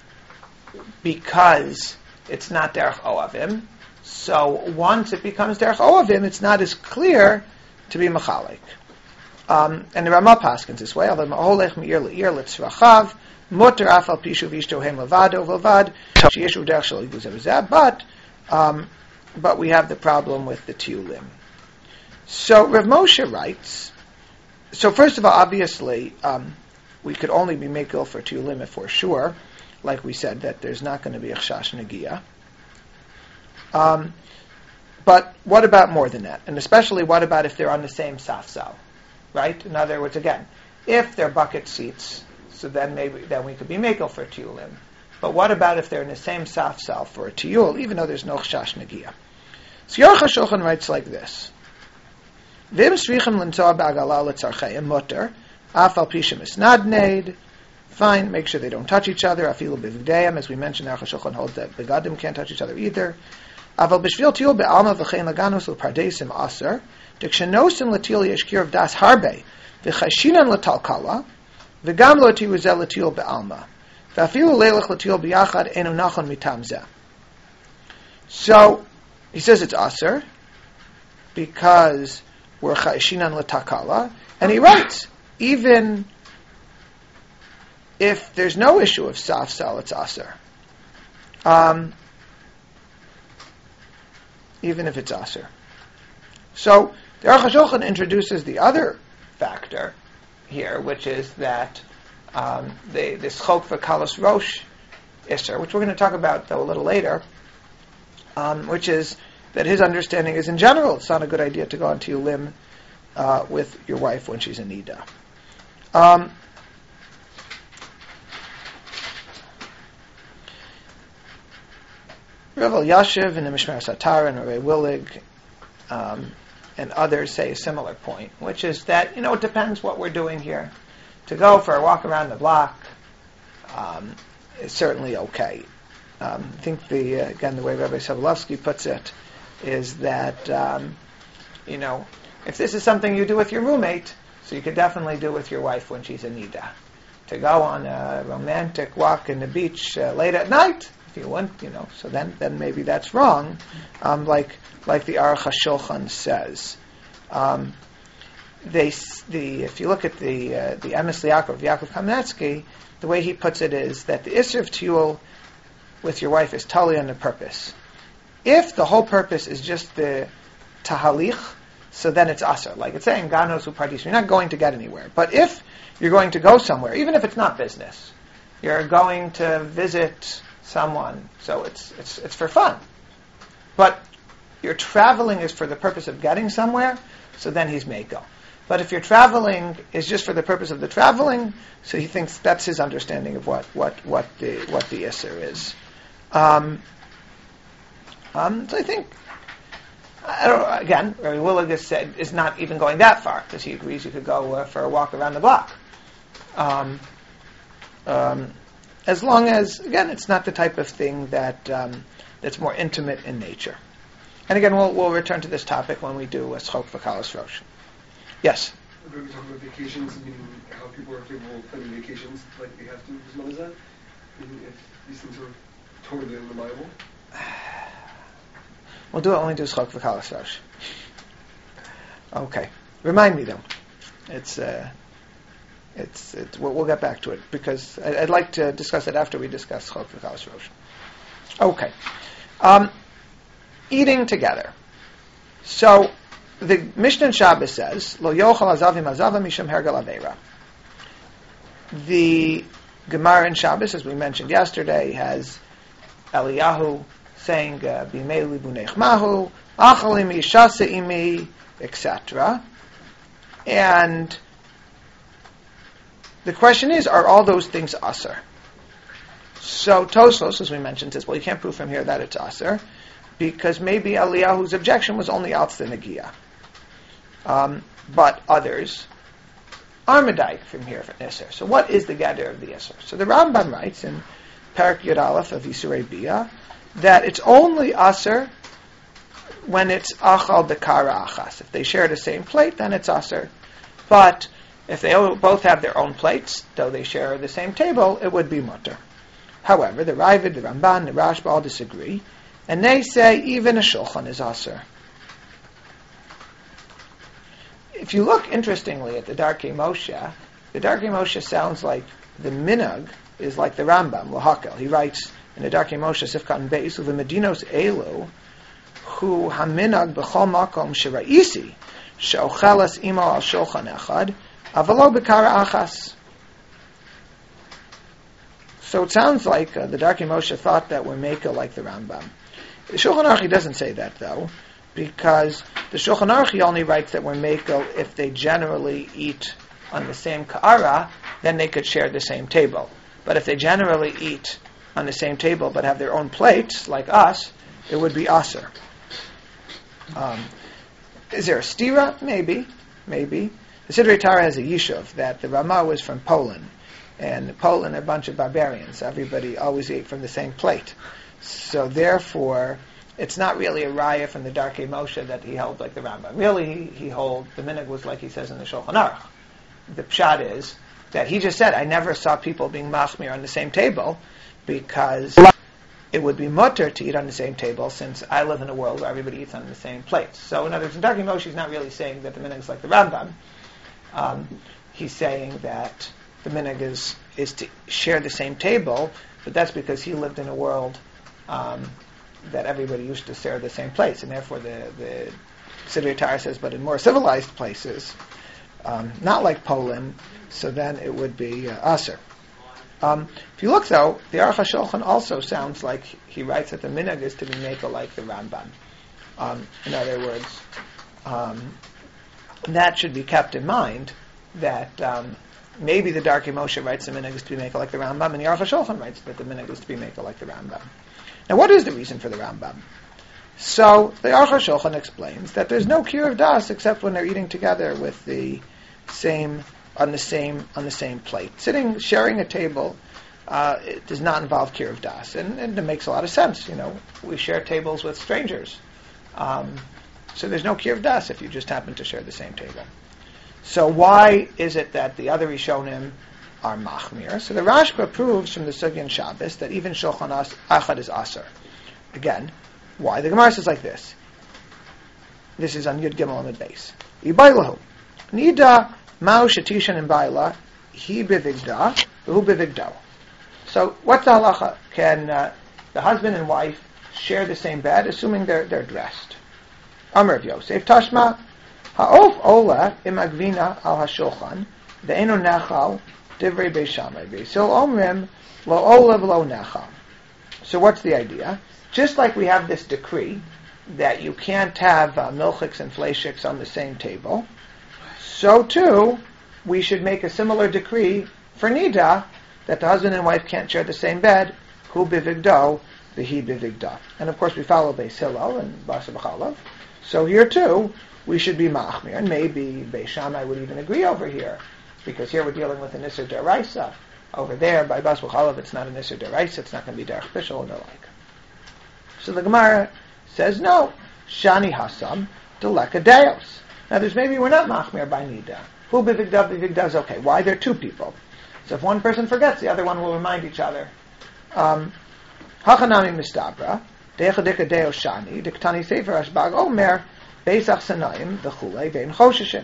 because it's not Derech Oavim. So once it becomes Derech Oavim, it's not as clear to be Machalek. And the Ramah paskins this way, although Ma'olech Me'ir Le'ir Litzrachav, Mutter Afal Pishu Vishtohem Levado Levad, Sheyeshu Derech Shel Yiguzeh, but we have the problem with the Tiyulim. So Rav Moshe writes, so first of all, obviously, we could only be Mekel for Tiyulim if we're sure, like we said, that there's not going to be a Chashash Negiah. But what about more than that? And especially what about if they're on the same Safsal? Right? In other words, again, if they're bucket seats, so then we could be Mekel for Tiyulim. But what about if they're in the same Safsal for a Tiyul, even though there's no Chashash Negiah? So Aruch HaShulchan writes like this. Vim srichim l'ntoa ba'agala l'tzarcheim mutter, afal pishim isnadneid. Fine, make sure they don't touch each other. Afilu b'vigdeim, as we mentioned, Aruch HaShulchan holds that begadim can't touch each other either. Aval b'shvil tiyul be'alma v'chein laganos l'pardesim aser, d'kshenosim l'tiyul yeshkir of das harbe, v'chashinan l'talkala, v'gam lo tiruzel l'tiyul be'alma. So he says it's aser because we're chayishinan l'takala, and he writes even if there's no issue of safsal, it's aser. Even if it's aser. So the Aruch HaShulchan introduces the other factor here, which is that this chok v'kalos rosh iser, which we're going to talk about though a little later, which is that his understanding is in general it's not a good idea to go on tiyulim with your wife when she's in nida. Rav Elyashiv and the Mishmar Satar and Rabbi Willig and others say a similar point, which is that it depends what we're doing here. To go for a walk around the block is certainly okay. I think the way Rabbi Sobolovsky puts it is that if this is something you do with your roommate, so you could definitely do with your wife when she's in nida. To go on a romantic walk in the beach late at night, if you want, so then maybe that's wrong, like the Aruch HaShulchan says. If you look at the Emes Yaakov Kamenetsky, the way he puts it is that the Isser of Tiyul with your wife is totally on the purpose. If the whole purpose is just the tahalich, so then it's aser. Like it's saying, ganos upardis, you're not going to get anywhere. But if you're going to go somewhere, even if it's not business, you're going to visit someone, so it's for fun. But your traveling is for the purpose of getting somewhere, so then he's mekel. But if your traveling is just for the purpose of the traveling, so he thinks that's his understanding of what the Isser is. So I think, again, Rabbi Willig is not even going that far, because he agrees you could go for a walk around the block. As long as, again, it's not the type of thing that's more intimate in nature. And again, we'll return to this topic when we do a Chok v'Kalos Rosh. Yes? We're talking about vacations, how people are capable of planning vacations like they have to. Is what is that? If these things are totally in the Bible? We'll do it when we do Chok v'Kalos Rosh. Okay. Remind me though. We'll get back to it because I'd like to discuss it after we discuss Chok v'Kalos Rosh. Okay. Eating together. So the Mishnah in Shabbos says, "Lo yochal azavim azava mishum hergal aveira." The Gemara in Shabbos, as we mentioned yesterday, has Eliyahu saying, B'mei libu nechmahu, achalim yishasa imi, etc. And the question is, are all those things aser? So Tosfos, as we mentioned, says, well, you can't prove from here that it's aser, because maybe Eliyahu's objection was only out the Nagiya. But others are medayik from here for Isser. So what is the gather of the Isser? So the Rambam writes in Parak Yud Aleph of Yisurei Bia that it's only aser when it's achal bekara achas. If they share the same plate, then it's aser. But if they both have their own plates, though they share the same table, it would be mutter. However, the Ravid, the Ramban, the Rashba all disagree, and they say even a shulchan is aser. If you look interestingly at the Darkei Moshe sounds like the minhag is like the Rambam, Lahakel. He writes in the Darkei Moshe Sifkan Beis, the Medinos Elu, hu haminag b'chol makom sheraisi, she'ochelas imo al shulchan echad, avalo b'kara achas. So it sounds like the Darkei Moshe thought that we're makel like the Rambam. The Shulchan Aruch doesn't say that, though, because the Shulchan Aruch only writes that we're makel if they generally eat on the same ka'ara, then they could share the same table. But if they generally eat on the same table but have their own plates, like us, it would be aser. Is there a stira? Maybe. The Sidrei Torah has a yishuv that the Ramah was from Poland, and Poland are a bunch of barbarians. Everybody always ate from the same plate. So therefore, it's not really a raya from the Darkei Moshe that he held like the Rambam. Really, he held, the minhag was like he says in the Shulchan Aruch. The pshat is that he just said, I never saw people being machmir on the same table because it would be mutter to eat on the same table since I live in a world where everybody eats on the same plate. So in other words, the Darkei Moshe is not really saying that the minhag is like the Rambam. He's saying that the minhag is to share the same table, but that's because he lived in a world that everybody used to share the same place, and therefore the Sidrei Torah says, but in more civilized places, not like Poland, so then it would be aser. If you look though, the Aruch HaShulchan also sounds like he writes that the minhag is to be makel like the Rambam. In other words, that should be kept in mind that maybe the Darkei Moshe writes the minhag is to be makel like the Rambam, and the Aruch HaShulchan writes that the minhag is to be makel like the Rambam. Now, what is the reason for the Rambam? So the Aruch HaShulchan explains that there's no cure of das except when they're eating together with the same on the same plate. Sharing a table, it does not involve cure of das, and it makes a lot of sense. We share tables with strangers, so there's no cure of das if you just happen to share the same table. So why is it that the other Rishonim are machmir? So the Rashba proves from the Sugya and Shabbos that even Shulchan Achad is aser. Again, why? The Gemara says like this. This is on Yud Gimel Amud Beis. Ibaylahu nida mao shetishan in bayla he bivigda who bivigdo. So what's the halacha? Can the husband and wife share the same bed, assuming they're dressed? Amar of Yosef Tashma ha'of ola imagvina al hashulchan ve'enu nachal divrei Beis Shammai v'sil omrim lo ola v'lo nachal. So what's the idea? Just like we have this decree that you can't have milchiks and fleishiks on the same table, so too we should make a similar decree for nida that the husband and wife can't share the same bed. Hu bivigdo v'hi bivigda. And of course we follow Beis Hillel and Basa B'chalav. So here too we should be machmir, and maybe Beis Shammai would even agree over here, because here we're dealing with an Isser Deraisa. Over there by Basa B'chalav it's not an Isser Deraisa, it's not going to be Derech Bishul and the like. So the Gemara says no. Shani Hasam Deleka Deos. Now maybe we're not machmir by nida. Hu bivigda is okay. Why? There are two people. So if one person forgets, the other one will remind each other. Hachanami mistabra decha deos shani diktani sefer ashbag omer beisach sanayim v'chulei vein choshishin.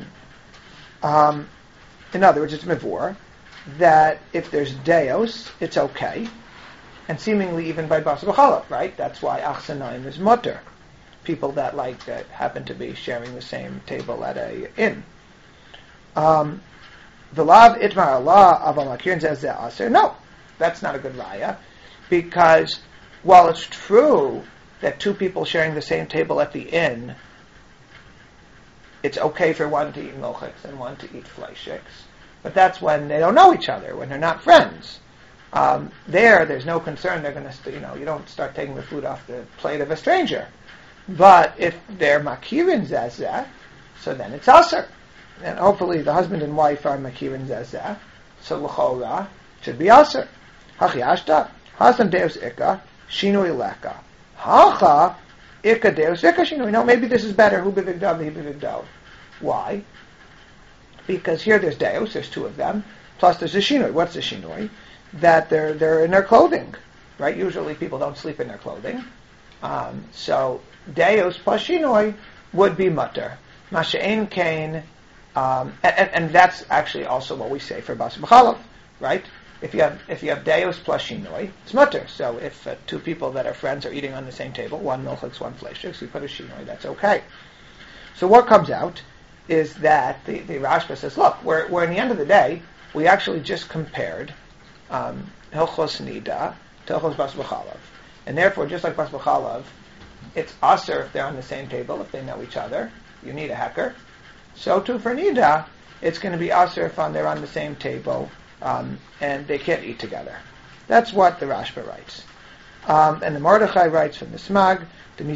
In other words, it's mivur that if there's deos, it's okay, and seemingly even by Basa B'chalav, right? That's why achsanayim is mutter. People that happen to be sharing the same table at a inn. V'lav itmar Allah aval makirin zeh aser. No, that's not a good raya, because while it's true that two people sharing the same table at the inn, it's okay for one to eat milchiks and one to eat fleishiks, but that's when they don't know each other, when they're not friends. There's no concern. They're going to, you don't start taking the food off the plate of a stranger. But if they're makirin zeh, so then it's aser. And hopefully the husband and wife are makirin zeh, so l'chora should be aser. Hachiashta hasam deus ikka shinui leka. Hacha ikka deus ikka shinui. No, maybe this is better. Hu b'vigdav, he b'vigdav. Why? Because here there's deus, there's two of them, plus there's a shinui. What's the shinui? That they're in their clothing, right? Usually people don't sleep in their clothing. So deus plus shinui would be mutter. Masha'en kain, and that's actually also what we say for bas b'chalav, right? If you have deus plus shinui, it's mutter. So if two people that are friends are eating on the same table, one milchiks, one fleishiks, you put a shinui, that's okay. So what comes out is that the Rashba says, look, we're in the end of the day, we actually just compared Hilchos Nida to Hilchos Bas B'chalav. And therefore, just like Bas B'chalav, it's aser if they're on the same table, if they know each other. You need a hecker. So too for Nida, it's going to be aser if they're on the same table and they can't eat together. That's what the Rashba writes. And the Mordechai writes from the Smag,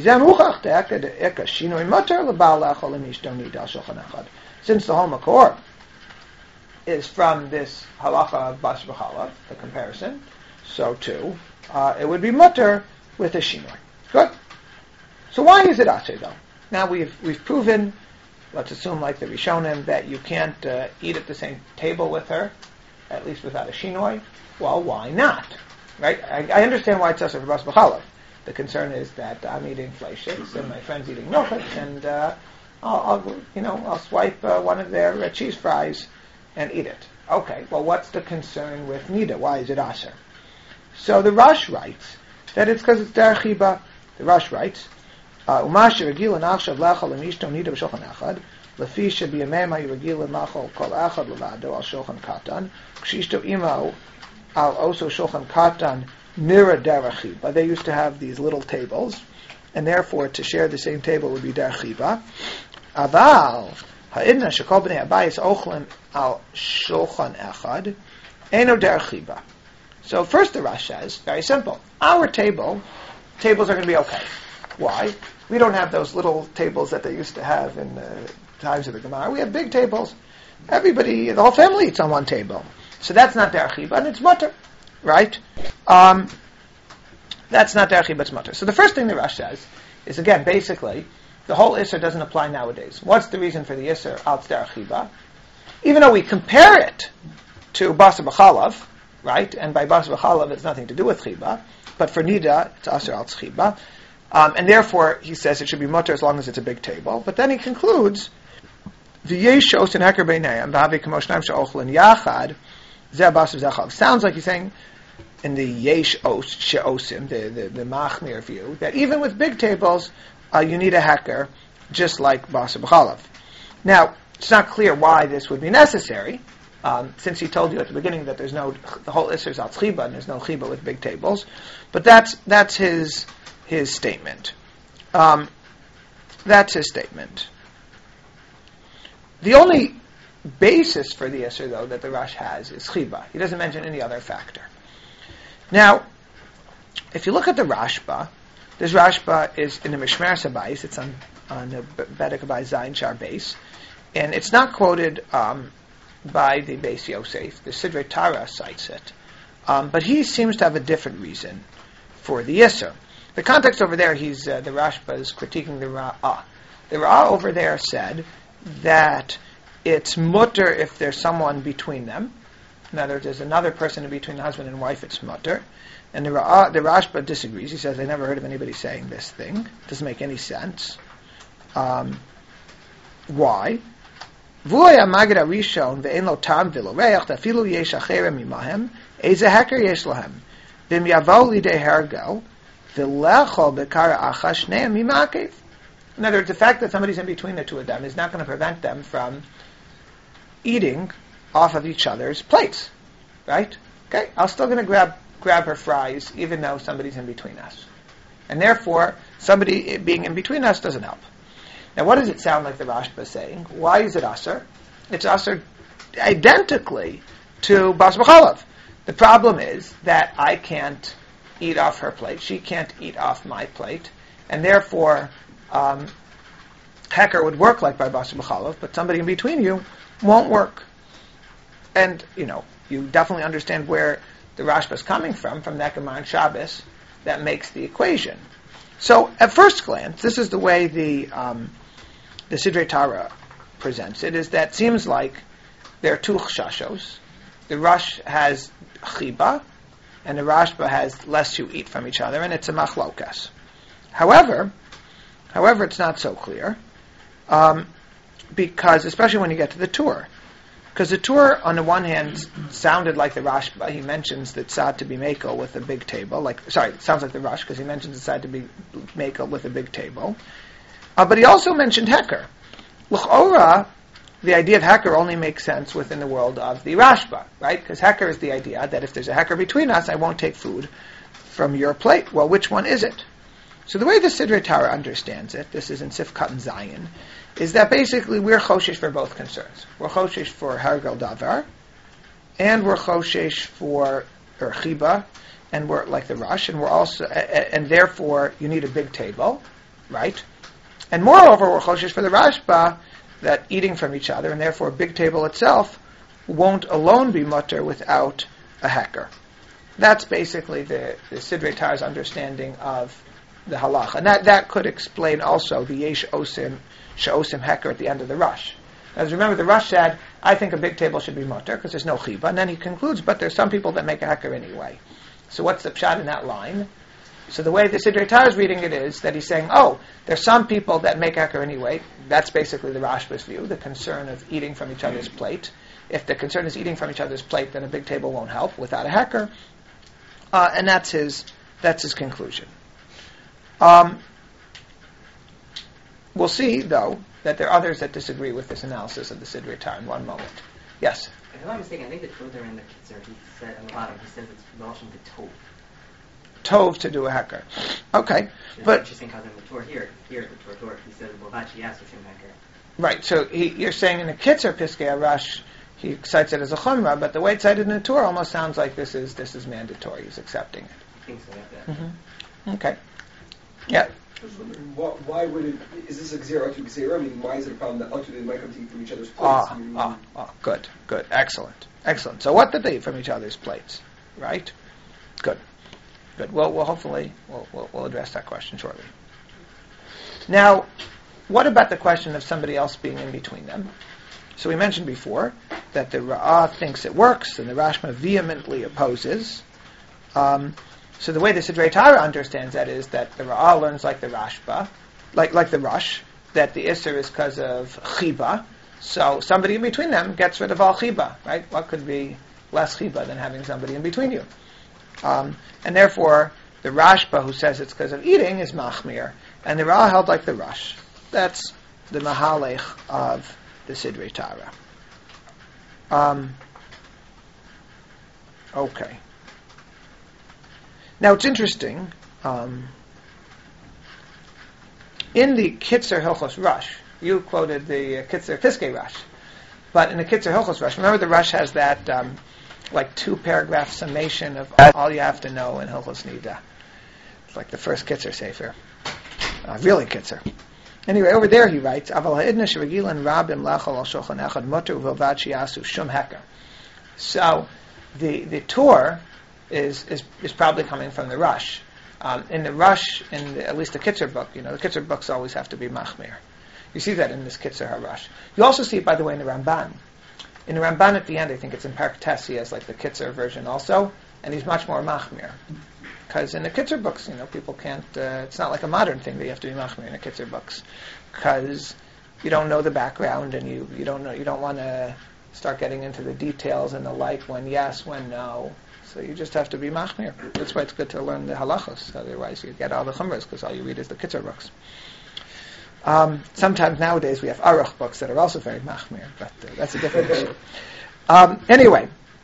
since the whole Makor is from this halacha of Bas B'chalav, the comparison, so too, it would be mutter with a shinoi. Good. So why is it aser though? Now we've proven, let's assume like the Rishonim, that you can't eat at the same table with her, at least without a shinoi. Well, why not? Right? I understand why it's aser for Bas B'chalav. The concern is that I'm eating fleishiks and my friend's eating milchiks, and I'll swipe one of their cheese fries and eat it. Okay, well, what's the concern with Nida? Why is it aser? So the Rosh writes that it's because it's derech chiba. The Rosh writes, "Umash regil nachshav lechol emishto Nida b'shulchan echad, lefi shebiyamei ma regil lechol kol echad levado al shulchan katan, k'shishto imo al oso shulchan katan mira derech chiba." They used to have these little tables, and therefore to share the same table would be derech chiba. Aval ha'idna shekol b'nei habayis ochlim al shulchan echad eno derech chiba. So first the Rosh says, very simple, our tables are going to be okay. Why? We don't have those little tables that they used to have in the times of the Gemara. We have big tables. Everybody, the whole family eats on one table. So that's not derech chiba, and it's mutter, right? That's not derech chiba, it's mutter. So the first thing the Rosh says is, again, basically, the whole Isser doesn't apply nowadays. What's the reason for the Isser al derech chiba? Even though we compare it to Bas B'chalav, right? And by Bas B'chalav, it's nothing to do with chiba, but for Nida, it's aser al chiba. And therefore, he says it should be mutter as long as it's a big table. But then he concludes, V'yesh osin heker beinayim, v'havi kamoshnayim she'ochlin yachad, zeh bas v'zachal. Sounds like he's saying, in the yesh os she'osim, the machmir view, that even with big tables, you need a heker, just like Bas B'chalav. Now, it's not clear why this would be necessary, since he told you at the beginning that the whole Isser is al chiba, and there's no chiba with big tables. But that's his statement. That's his statement. The only basis for the Isser, though, that the Rosh has is chiba. He doesn't mention any other factor. Now, if you look at the Rashba, this Rashba is in the Mishmer Sabayis. It's on the Bedek by Zayin Shar base, and it's not quoted by the Beis Yosef. The Sidrei Tara cites it, but he seems to have a different reason for the Isser. The context over there, the Rashba is critiquing the Ra'ah. The Ra'ah over there said that it's mutter if there's someone between them. In other words, there's another person in between the husband and wife, it's mutter. And the Rashba disagrees. He says, I never heard of anybody saying this thing. It doesn't make any sense. Why? V'loya magid arishon ve'en lo tam v'lo reach tafilu yesh acherem imahem eze heker yesh lahem v'im yavau lidei hergel v'lecho bekara acha shneim mimakev. In other words, the fact that somebody's in between the two of them is not going to prevent them from eating off of each other's plates, right? Okay, I'm still going to grab her fries even though somebody's in between us. And therefore, somebody being in between us doesn't help. Now, what does it sound like the Rashba is saying? Why is it Asr? It's Asr identically to Bas B'chalav. The problem is that I can't eat off her plate. She can't eat off my plate. And therefore, Heker would work like by Bas B'chalav, but somebody in between you won't work. And, you definitely understand where the Rashba is coming from Nechamah and Shabbos, that makes the equation. So, at first glance, this is the way the Sidrei Tara presents it, is that seems like there are two chshashos. The Rosh has chiba, and the Rashba has less you eat from each other, and it's a machlokas. However, it's not so clear, because, especially when you get to the Tur, because the Tur, on the one hand, sounded like the Rashba. He mentions the tzad to be mekel with a big table. It sounds like the Rosh, because he mentions the tzad to be mekel with a big table. But he also mentioned Heker. L'chora, the idea of Heker only makes sense within the world of the Rashba, right? Because Heker is the idea that if there's a Heker between us, I won't take food from your plate. Well, which one is it? So the way the Sidrei Tara understands it, this is in Sifkat and Zayin, is that basically we're choshesh for both concerns. We're choshesh for Hargal Davar, and we're choshesh for Chiba, and we're like the Rosh, and we're also, and therefore you need a big table, right? And moreover, we're choshesh for the Rashba, that eating from each other, and therefore a big table itself won't alone be mutter without a Heker. That's basically the Sidrei Tara's understanding of the halacha. And that could explain also the Yesh Osim, She'osim Heker at the end of the Rosh. As remember, the Rosh said, I think a big table should be mutter, because there's no chiba. And then he concludes, but there's some people that make a Heker anyway. So what's the pshat in that line? So the way the Sidrei Tara is reading it is that he's saying, there's some people that make Heker anyway. That's basically the Rashba's view, the concern of eating from each other's plate. If the concern is eating from each other's plate, then a big table won't help without a Heker. And that's his conclusion. We'll see, though, that there are others that disagree with this analysis of the Sidrei Tara in one moment. Yes? If I'm not mistaken, I think the further in the Kitzur, he said on the bottom, he says it's relation to Tov. Tov to do a Heker. Okay. It's but interesting because in the Torah here the Torah, he says, Bovachi Yasushim Heker. Right, so you're saying in the Kitzur Piskei Arash, he cites it as a chumrah, but the way it's cited in the Torah almost sounds like this is mandatory. He's accepting it. I think so, yeah. Mm-hmm. Okay. Yeah. I was wondering, why would it, is this a Gzera to Gzera? I mean, why is it a problem that ultimately might come to eat from each other's plates? Good. Excellent. So what did they eat from each other's plates? Right? Good. We'll hopefully we'll address that question shortly. Now, what about the question of somebody else being in between them? So we mentioned before that the Ra'ah thinks it works, and the Rashba vehemently opposes. So the way the Sidrei Tara understands that is that the Ra'ah learns like the Rashba, like the Rosh, that the Isser is because of Chiba. So somebody in between them gets rid of all Chiba, right? What could be less Chiba than having somebody in between you? And therefore, the Rashba who says it's because of eating is Machmir, and the Ra'ah held like the Rosh. That's the Mahalech of the Sidrei Tara. Okay. Now it's interesting. In the Kitzur Hilchos Rosh, you quoted the Kitzur Piskei Rosh, but in the Kitzur Hilchos Rosh, remember the Rosh has that 2-paragraph summation of all you have to know in Hilchos Nida. It's like the first Kitzur Sefer. Really Kitzur. Anyway, over there he writes, Aval ha'idna sheregilan rabim lachal al shulchan echad mutter uvilvad shi'asu shum heker. So the Torah is probably coming from the Rosh. In the Rosh, at least the Kitzur book, the Kitzur books always have to be Machmir. You see that in this Kitzur HaRosh. You also see it, by the way, in the Ramban. In the Ramban at the end, I think it's in Parak Tes, he has like the Kitzur version also, and he's much more Machmir. Because in the Kitzur books, people can't, it's not like a modern thing that you have to be Machmir in the Kitzur books. Because you don't know the background, and you don't want to start getting into the details and the like, when yes, when no. So you just have to be Machmir. That's why it's good to learn the halachos. Otherwise you get all the chumras, because all you read is the Kitzur books. Sometimes nowadays we have Aruch books that are also very Machmir, but that's a different issue. Anyway,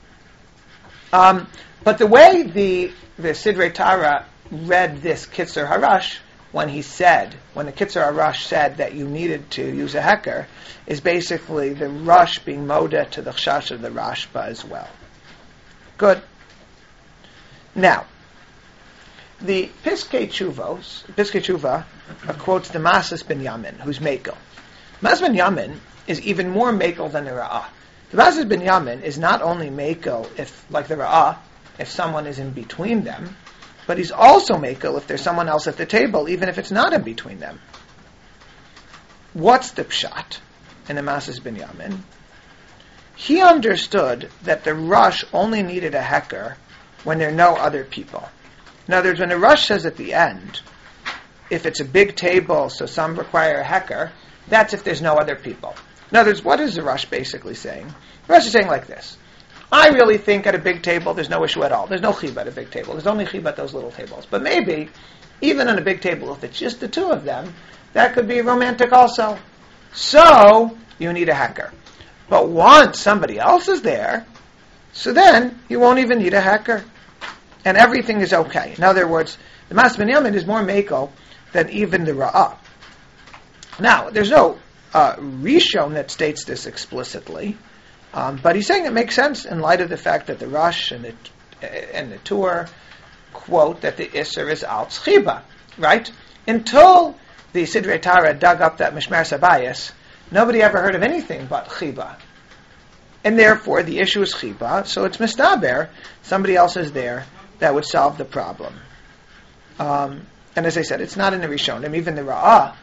but the way the Sidrei Tara read this Kitzur Harash, when the Kitzur Harash said that you needed to use a heker, is basically the Rush being moda to the Chash of the Rashba as well. Good. Now, the Piskei Tshuva quotes the Masas Binyamin, who's Mekel. Masas Binyamin is even more Mekel than the Ra'ah. The Masas Binyamin is not only Mekel if, like the Ra'ah, if someone is in between them, but he's also Mekel if there's someone else at the table, even if it's not in between them. What's the pshat in the Masas Binyamin? He understood that the Rush only needed a heker when there are no other people. In other words, when the Rush says at the end, if it's a big table, so some require a heker, that's if there's no other people. In other words, what is the Rush basically saying? The Rush is saying like this. I really think at a big table there's no issue at all. There's no chiba at a big table. There's only chiba at those little tables. But maybe, even on a big table, if it's just the two of them, that could be romantic also. So, you need a heker. But once somebody else is there, so then you won't even need a heker. And everything is okay. In other words, the Masas Binyamin is more mekel than even the Ra'ah. Now, there's no Rishon that states this explicitly, but he's saying it makes sense in light of the fact that the Rush and the Tur quote that the Isser is al Tzchiba, right? Until the Sidrei Tara dug up that Mishmar Sabayas, nobody ever heard of anything but Chiba. And therefore, the issue is Chiba, so it's Mistaber, somebody else is there that would solve the problem. And as I said, it's not in the Rishonim. Even the Ra'ah,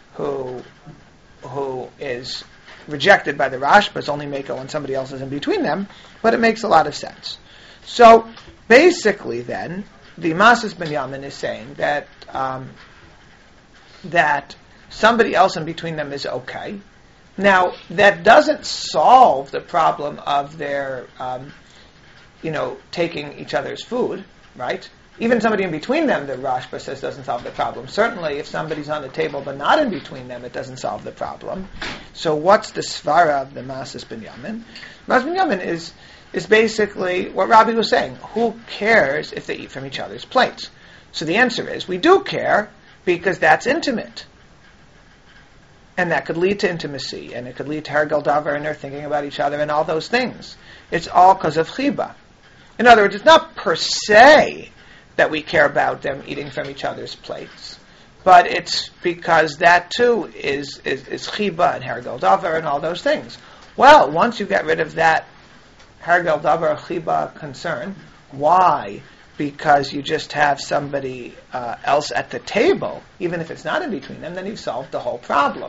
who is rejected by the Rashba, is only Mekel when somebody else is in between them, but it makes a lot of sense. So, basically then, the Masas Binyamin is saying that that somebody else in between them is okay. Now, that doesn't solve the problem of their, taking each other's food, right? Even somebody in between them, the Rashba says, doesn't solve the problem. Certainly, if somebody's on the table but not in between them, it doesn't solve the problem. So what's the svara of the Masas Binyamin? Masas Binyamin is basically what Rabbi was saying. Who cares if they eat from each other's plates? So the answer is, we do care because that's intimate. And that could lead to intimacy, and it could lead to Hergel Davar, and they're thinking about each other, and all those things. It's all because of Chiba. In other words, it's not per se that we care about them eating from each other's plates, but it's because that too is Chiba and Hergel Davar and all those things. Well, once you get rid of that Hergel Davar Chiba concern, why? Because you just have somebody else at the table, even if it's not in between them, then you've solved the whole problem.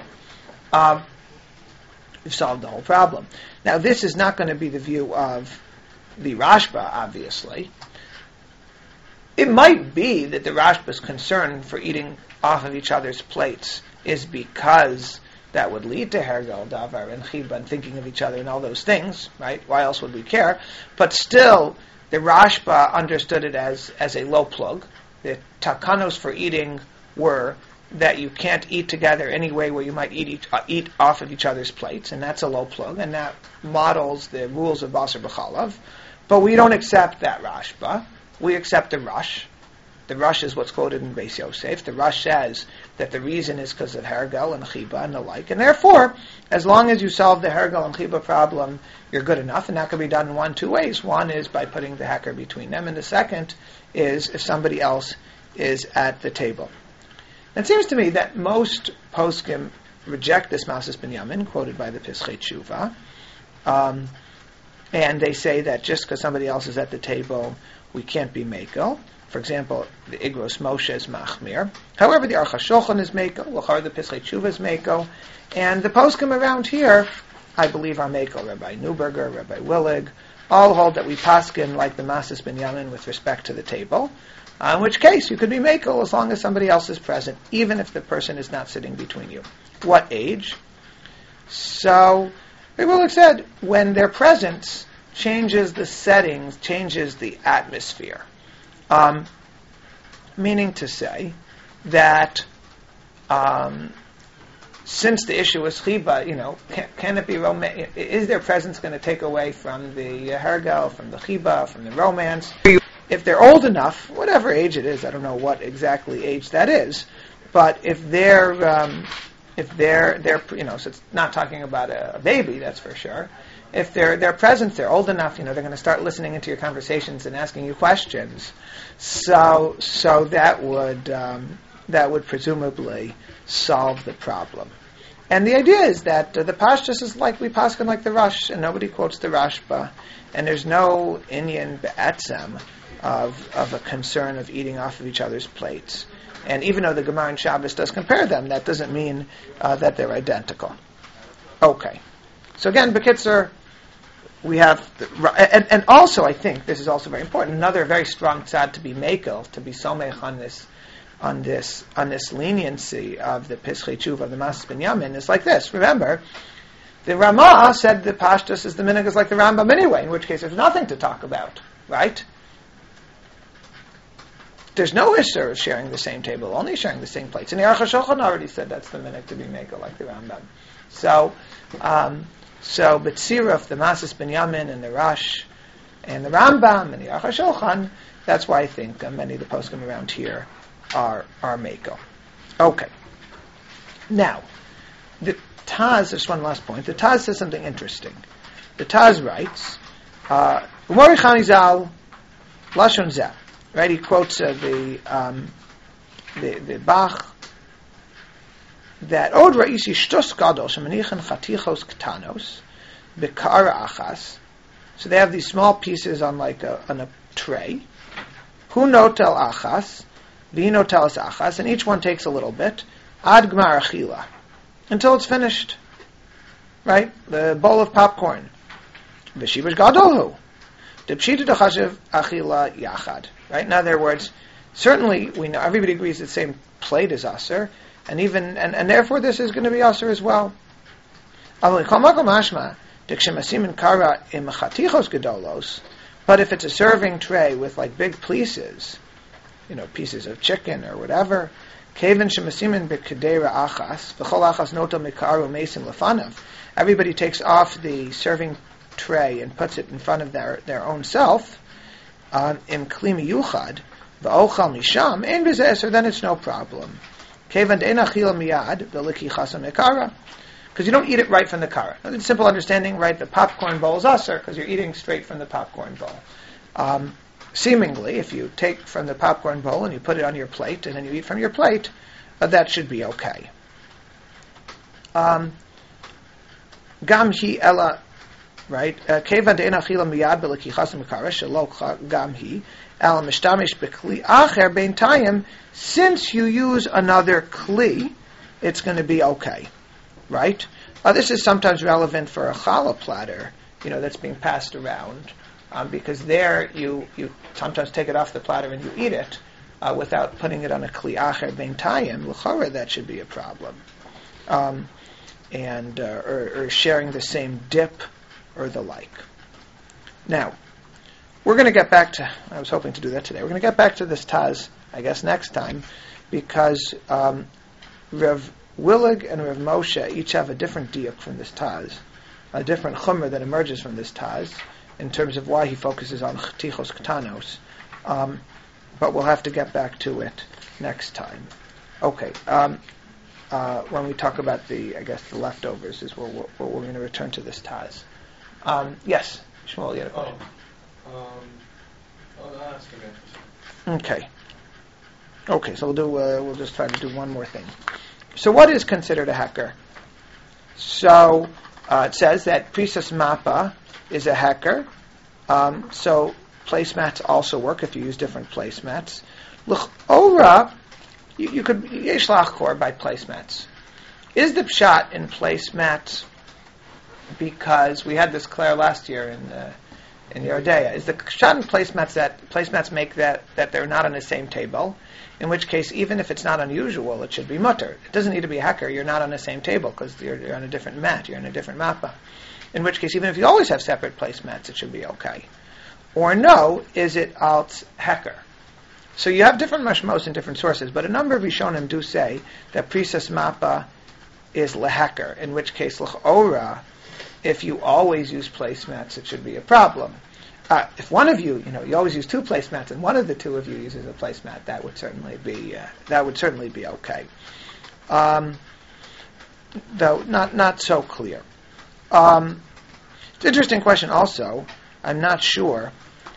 You've solved the whole problem. Now, this is not going to be the view of the Rashba, obviously. It might be that the Rashba's concern for eating off of each other's plates is because that would lead to Hergel Davar and Chiba and thinking of each other and all those things, right? Why else would we care? But still, the Rashba understood it as a low plug. The takanos for eating were that you can't eat together any way where you might eat off of each other's plates, and that's a low plug, and that models the rules of Basar B'chalav. But we don't accept that Rashba. We accept the Rush. The Rush is what's quoted in Beis Yosef. The Rush says that the reason is because of Hergel and Chiba and the like, and therefore, as long as you solve the Hergel and Chiba problem, you're good enough, and that can be done in two ways. One is by putting the heker between them, and the second is if somebody else is at the table. It seems to me that most poskim reject this Masas Binyamin, quoted by the Piskei Tshuva, and they say that just because somebody else is at the table, we can't be mekel. For example, the Igros Moshe is machmir. However, the Aruch HaShulchan is mekel, the Piskei Tshuva is mekel, and the poskim around here, I believe, are mekel. Rabbi Neuberger, Rabbi Willig, all hold that we paskin like the Masas Binyamin with respect to the table. In which case, you could be mekel as long as somebody else is present, even if the person is not sitting between you. What age? So, Willig said, when their presence changes the settings, changes the atmosphere. Meaning to say that since the issue is chiba, can it be romance? Is their presence going to take away from the hergel, from the chiba, from the romance? If they're old enough, whatever age it is, I don't know what exactly age that is, but if they're, so it's not talking about a baby, that's for sure. If their presence, they're old enough, they're going to start listening into your conversations and asking you questions. So that would presumably solve the problem. And the idea is that the Pashtus is like we paskin like the Rosh, and nobody quotes the Rashba, and there's no Inyan be'etzem of a concern of eating off of each other's plates. And even though the Gemara in Shabbos does compare them, that doesn't mean that they're identical. Okay. So again, B'kitzer, we have, and also I think this is also very important. Another very strong tzad to be makel, to be somech on this leniency of the Pischei Tshuva of the Masas Binyamin is like this. Remember, the Ramah said the Pashtus is the minhag is like the Rambam anyway, in which case there's nothing to talk about, right? There's no issue of sharing the same table, only sharing the same plates. And the Aruch HaShulchan already said that's the minhag to be makel like the Rambam. So B'tziruf, the Masas Binyamin, and the Rosh, and the Rambam, and the Aruch HaShulchan, that's why I think many of the poskim around here are makel. Okay. Now, the Taz, just one last point, the Taz says something interesting. The Taz writes, Mori Chanizal, Lashon Zeh. Right, he quotes the Bach that Od Ra'isi Shtos Gadol Shemanichan Chatichos Ktanos Bekara Achas. So they have these small pieces on on a tray. Hu Notel Achas, Vi Notelas Achas, and each one takes a little bit. Ad Gmar Achila, until it's finished. Right, the bowl of popcorn. V'Shivash Gadol Hu. Depshita Dechashiv Achila Yachad. Right? In other words, certainly we know everybody agrees the same plate is aser, and therefore this is going to be aser as well. But if it's a serving tray with like big pieces, pieces of chicken or whatever, everybody takes off the serving tray and puts it in front of their own self. In klimi yuchad, v'ochal misham, ein b'zeh, then it's no problem. Kevan de'en achila miyad, v'likichas mekara, because you don't eat it right from the kara. Now, it's simple understanding, right? The popcorn bowl is aser, because you're eating straight from the popcorn bowl. Seemingly, if you take from the popcorn bowl and you put it on your plate, and then you eat from your plate, that should be okay. Gam hi ela, right? Kevan de'en achila miyad b'likichas mekara shelo gam hi el mishtamish b'kli acher beintayim. Since you use another kli, it's going to be okay, right? This is sometimes relevant for a challah platter, that's being passed around, because there you sometimes take it off the platter and you eat it without putting it on a kli acher beintayim. L'chora, that should be a problem, or sharing the same dip or the like. Now, we're going to get back to, I was hoping to do that today, we're going to get back to this Taz, I guess, next time, because Rav Willig and Rav Moshe each have a different diuk from this Taz, a different chumrah that emerges from this Taz, in terms of why he focuses on chtichos ktanos. But we'll have to get back to it next time. Okay. When we talk about the leftovers is where we're going to return to this Taz. Yes, Shmuel, you had a question. I'll ask again. Okay, so we'll just try to do one more thing. So what is considered a heker? So it says that Prisas Mappa is a heker. So placemats also work if you use different placemats. L'chora, you could yesh lachkor by placemats. Is the pshat in placemats because we had this Claire last year in Yordea? Is the pshat in placemats that placemats make that they're not on the same table? In which case, even if it's not unusual, it should be mutter. It doesn't need to be heker. You're not on the same table because you're on a different mat. You're in a different mappa. In which case, even if you always have separate placemats, it should be okay. Or no, is it alt heker? So you have different mashmos in different sources, but a number of Rishonim do say that Prisas Mappa is leheker, in which case l'chora, if you always use placemats, it should be a problem. If one of you, you always use two placemats, and one of the two of you uses a placemat, that would certainly be okay. Though not so clear. It's an interesting question. Also, I'm not sure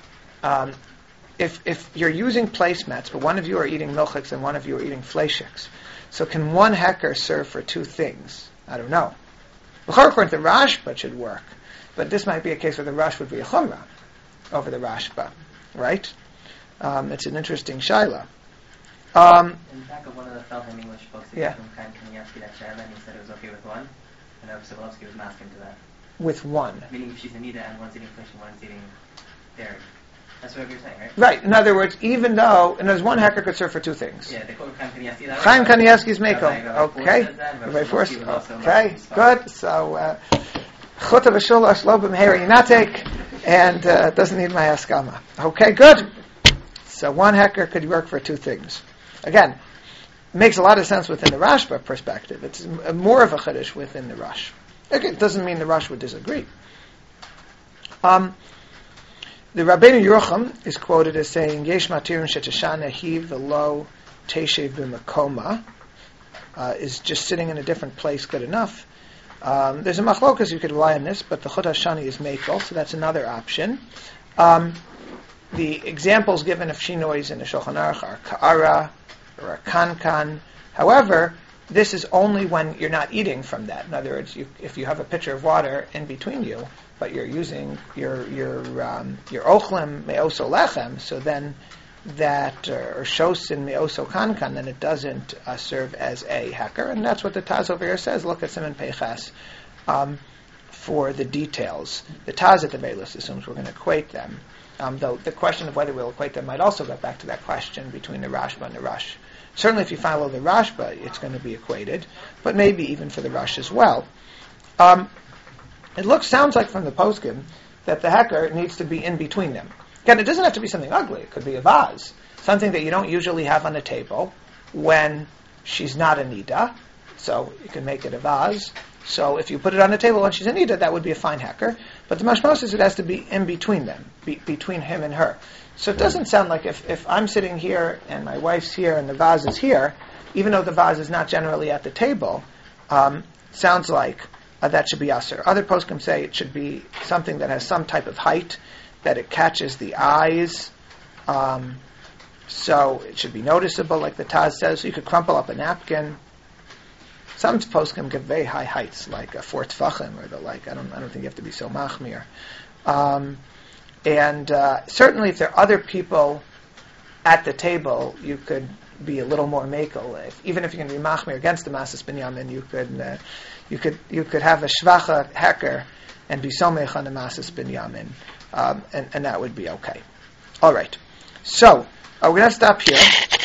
if you're using placemats, but one of you are eating milchiks and one of you are eating fleishiks. So can one heker serve for two things? I don't know. According to the Rashba, it should work, but this might be a case where the Rosh would be a chumrah over the Rashba, right? It's an interesting shaila. In back of one of the Feldheim English books, Yeah. from Chaim Kanievsky, that Shaila, and he said it was okay with one, and Rav Sobolovsky was masking to that. With one. Meaning if she's Anita and one's eating fish and one's eating dairy. That's what you're saying, right? Right. In other words, even though, and there's one heker could serve for two things. Yeah, they quote Chaim Kanievsky that way. Chaim Kanievsky's Rabbi Mako. Force Okay. says that, Rabbi Rabbi Force. Sobolovsky was also Okay. masking. Good. So, Chuta v'shula shlo b'meheri yinatek, and doesn't need my haskama. Okay. Good. So one heker could work for two things. Again, makes a lot of sense within the Rashba perspective. It's more of a chiddush within the Rosh. Okay, it doesn't mean the Rosh would disagree. The Rabbeinu Yerucham is quoted as saying, "Yesh matirim shetashana hi v'lo teshev b'makoma," is just sitting in a different place good enough. There's a machlokas you could rely on this, but the Chut HaShani is mekel, so that's another option. The examples given of shinois in the Shulchan Aruch are ka'ara or a kankan. However, this is only when you're not eating from that. In other words, if you have a pitcher of water in between you, but you're using your ochlim me'oso lechem, so then that or shosin me'oso kankan, then it doesn't serve as a heker, and that's what the Taz over here says. Look at Siman Peiches for the details. The Taz at the Veilus assumes we're going to equate them, though the question of whether we'll equate them might also go back to that question between the Rashba and the Rush. Certainly, if you follow the Rashba, it's going to be equated, but maybe even for the Rush as well. It sounds like from the poskim that the heker needs to be in between them. Again, it doesn't have to be something ugly. It could be a vase, something that you don't usually have on the table when she's not a nida. So you can make it a vase. So if you put it on the table when she's a nida, that would be a fine heker. But the mashmos is it has to be in between them, between him and her. So it doesn't sound like if I'm sitting here and my wife's here and the vase is here, even though the vase is not generally at the table, sounds like that should be aser. Other poskim say it should be something that has some type of height, that it catches the eyes, so it should be noticeable, like the Taz says. So you could crumple up a napkin. Some poskim give very high heights, like a 4 tfachim or the like. I don't think you have to be so machmir. And certainly, if there are other people at the table, you could be a little more makel. Even if you can be machmir against the Masas Binyamin, you could have a shvacha heker and be somech on the Masas Binyamin, and that would be okay. All right. So we're going to stop here.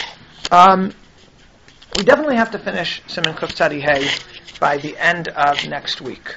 We definitely have to finish Siman Kuf Tzadi Hey by the end of next week.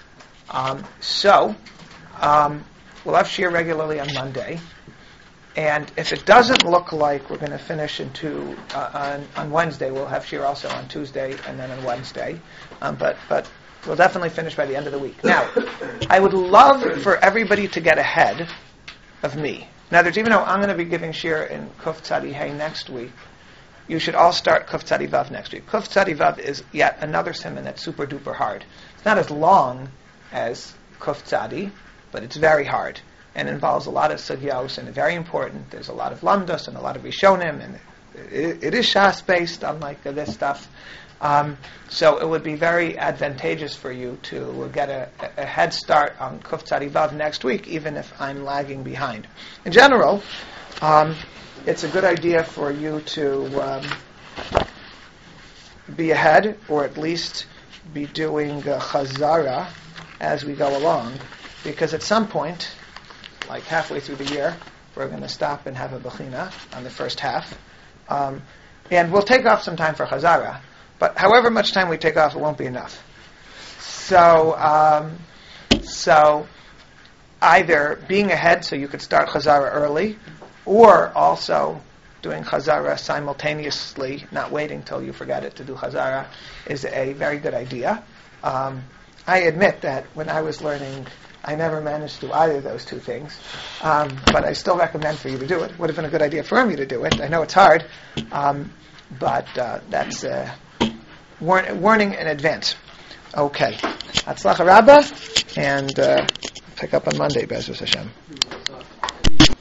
We'll have shir regularly on Monday. And if it doesn't look like we're going to finish on Wednesday, we'll have shir also on Tuesday and then on Wednesday. But we'll definitely finish by the end of the week. Now, I would love for everybody to get ahead of me. In other words, even though I'm going to be giving shir in Kuf Tzadi Hey next week, you should all start Kuf Tzadi Vav next week. Kuf Tzadi Vav is yet another siman that's super duper hard. It's not as long as Kuf Tzadi, but it's very hard and involves a lot of sugyos and very important. There's a lot of lamdos and a lot of rishonim, and it is shas based, unlike this stuff. So it would be very advantageous for you to get a head start on Kuf Tzadi Vav next week, even if I'm lagging behind. In general, it's a good idea for you to be ahead, or at least be doing chazara as we go along, because at some point, like halfway through the year, we're going to stop and have a bechina on the first half. And we'll take off some time for chazara, but however much time we take off, it won't be enough. So either being ahead so you could start chazara early, or also doing chazara simultaneously, not waiting till you forget it to do chazara, is a very good idea. I admit that when I was learning, I never managed to do either of those two things, but I still recommend for you to do it. Would have been a good idea for me to do it. I know it's hard, but that's warning in advance. Okay. Hatzlacha Rabbah, and pick up on Monday, Be'ezus Hashem.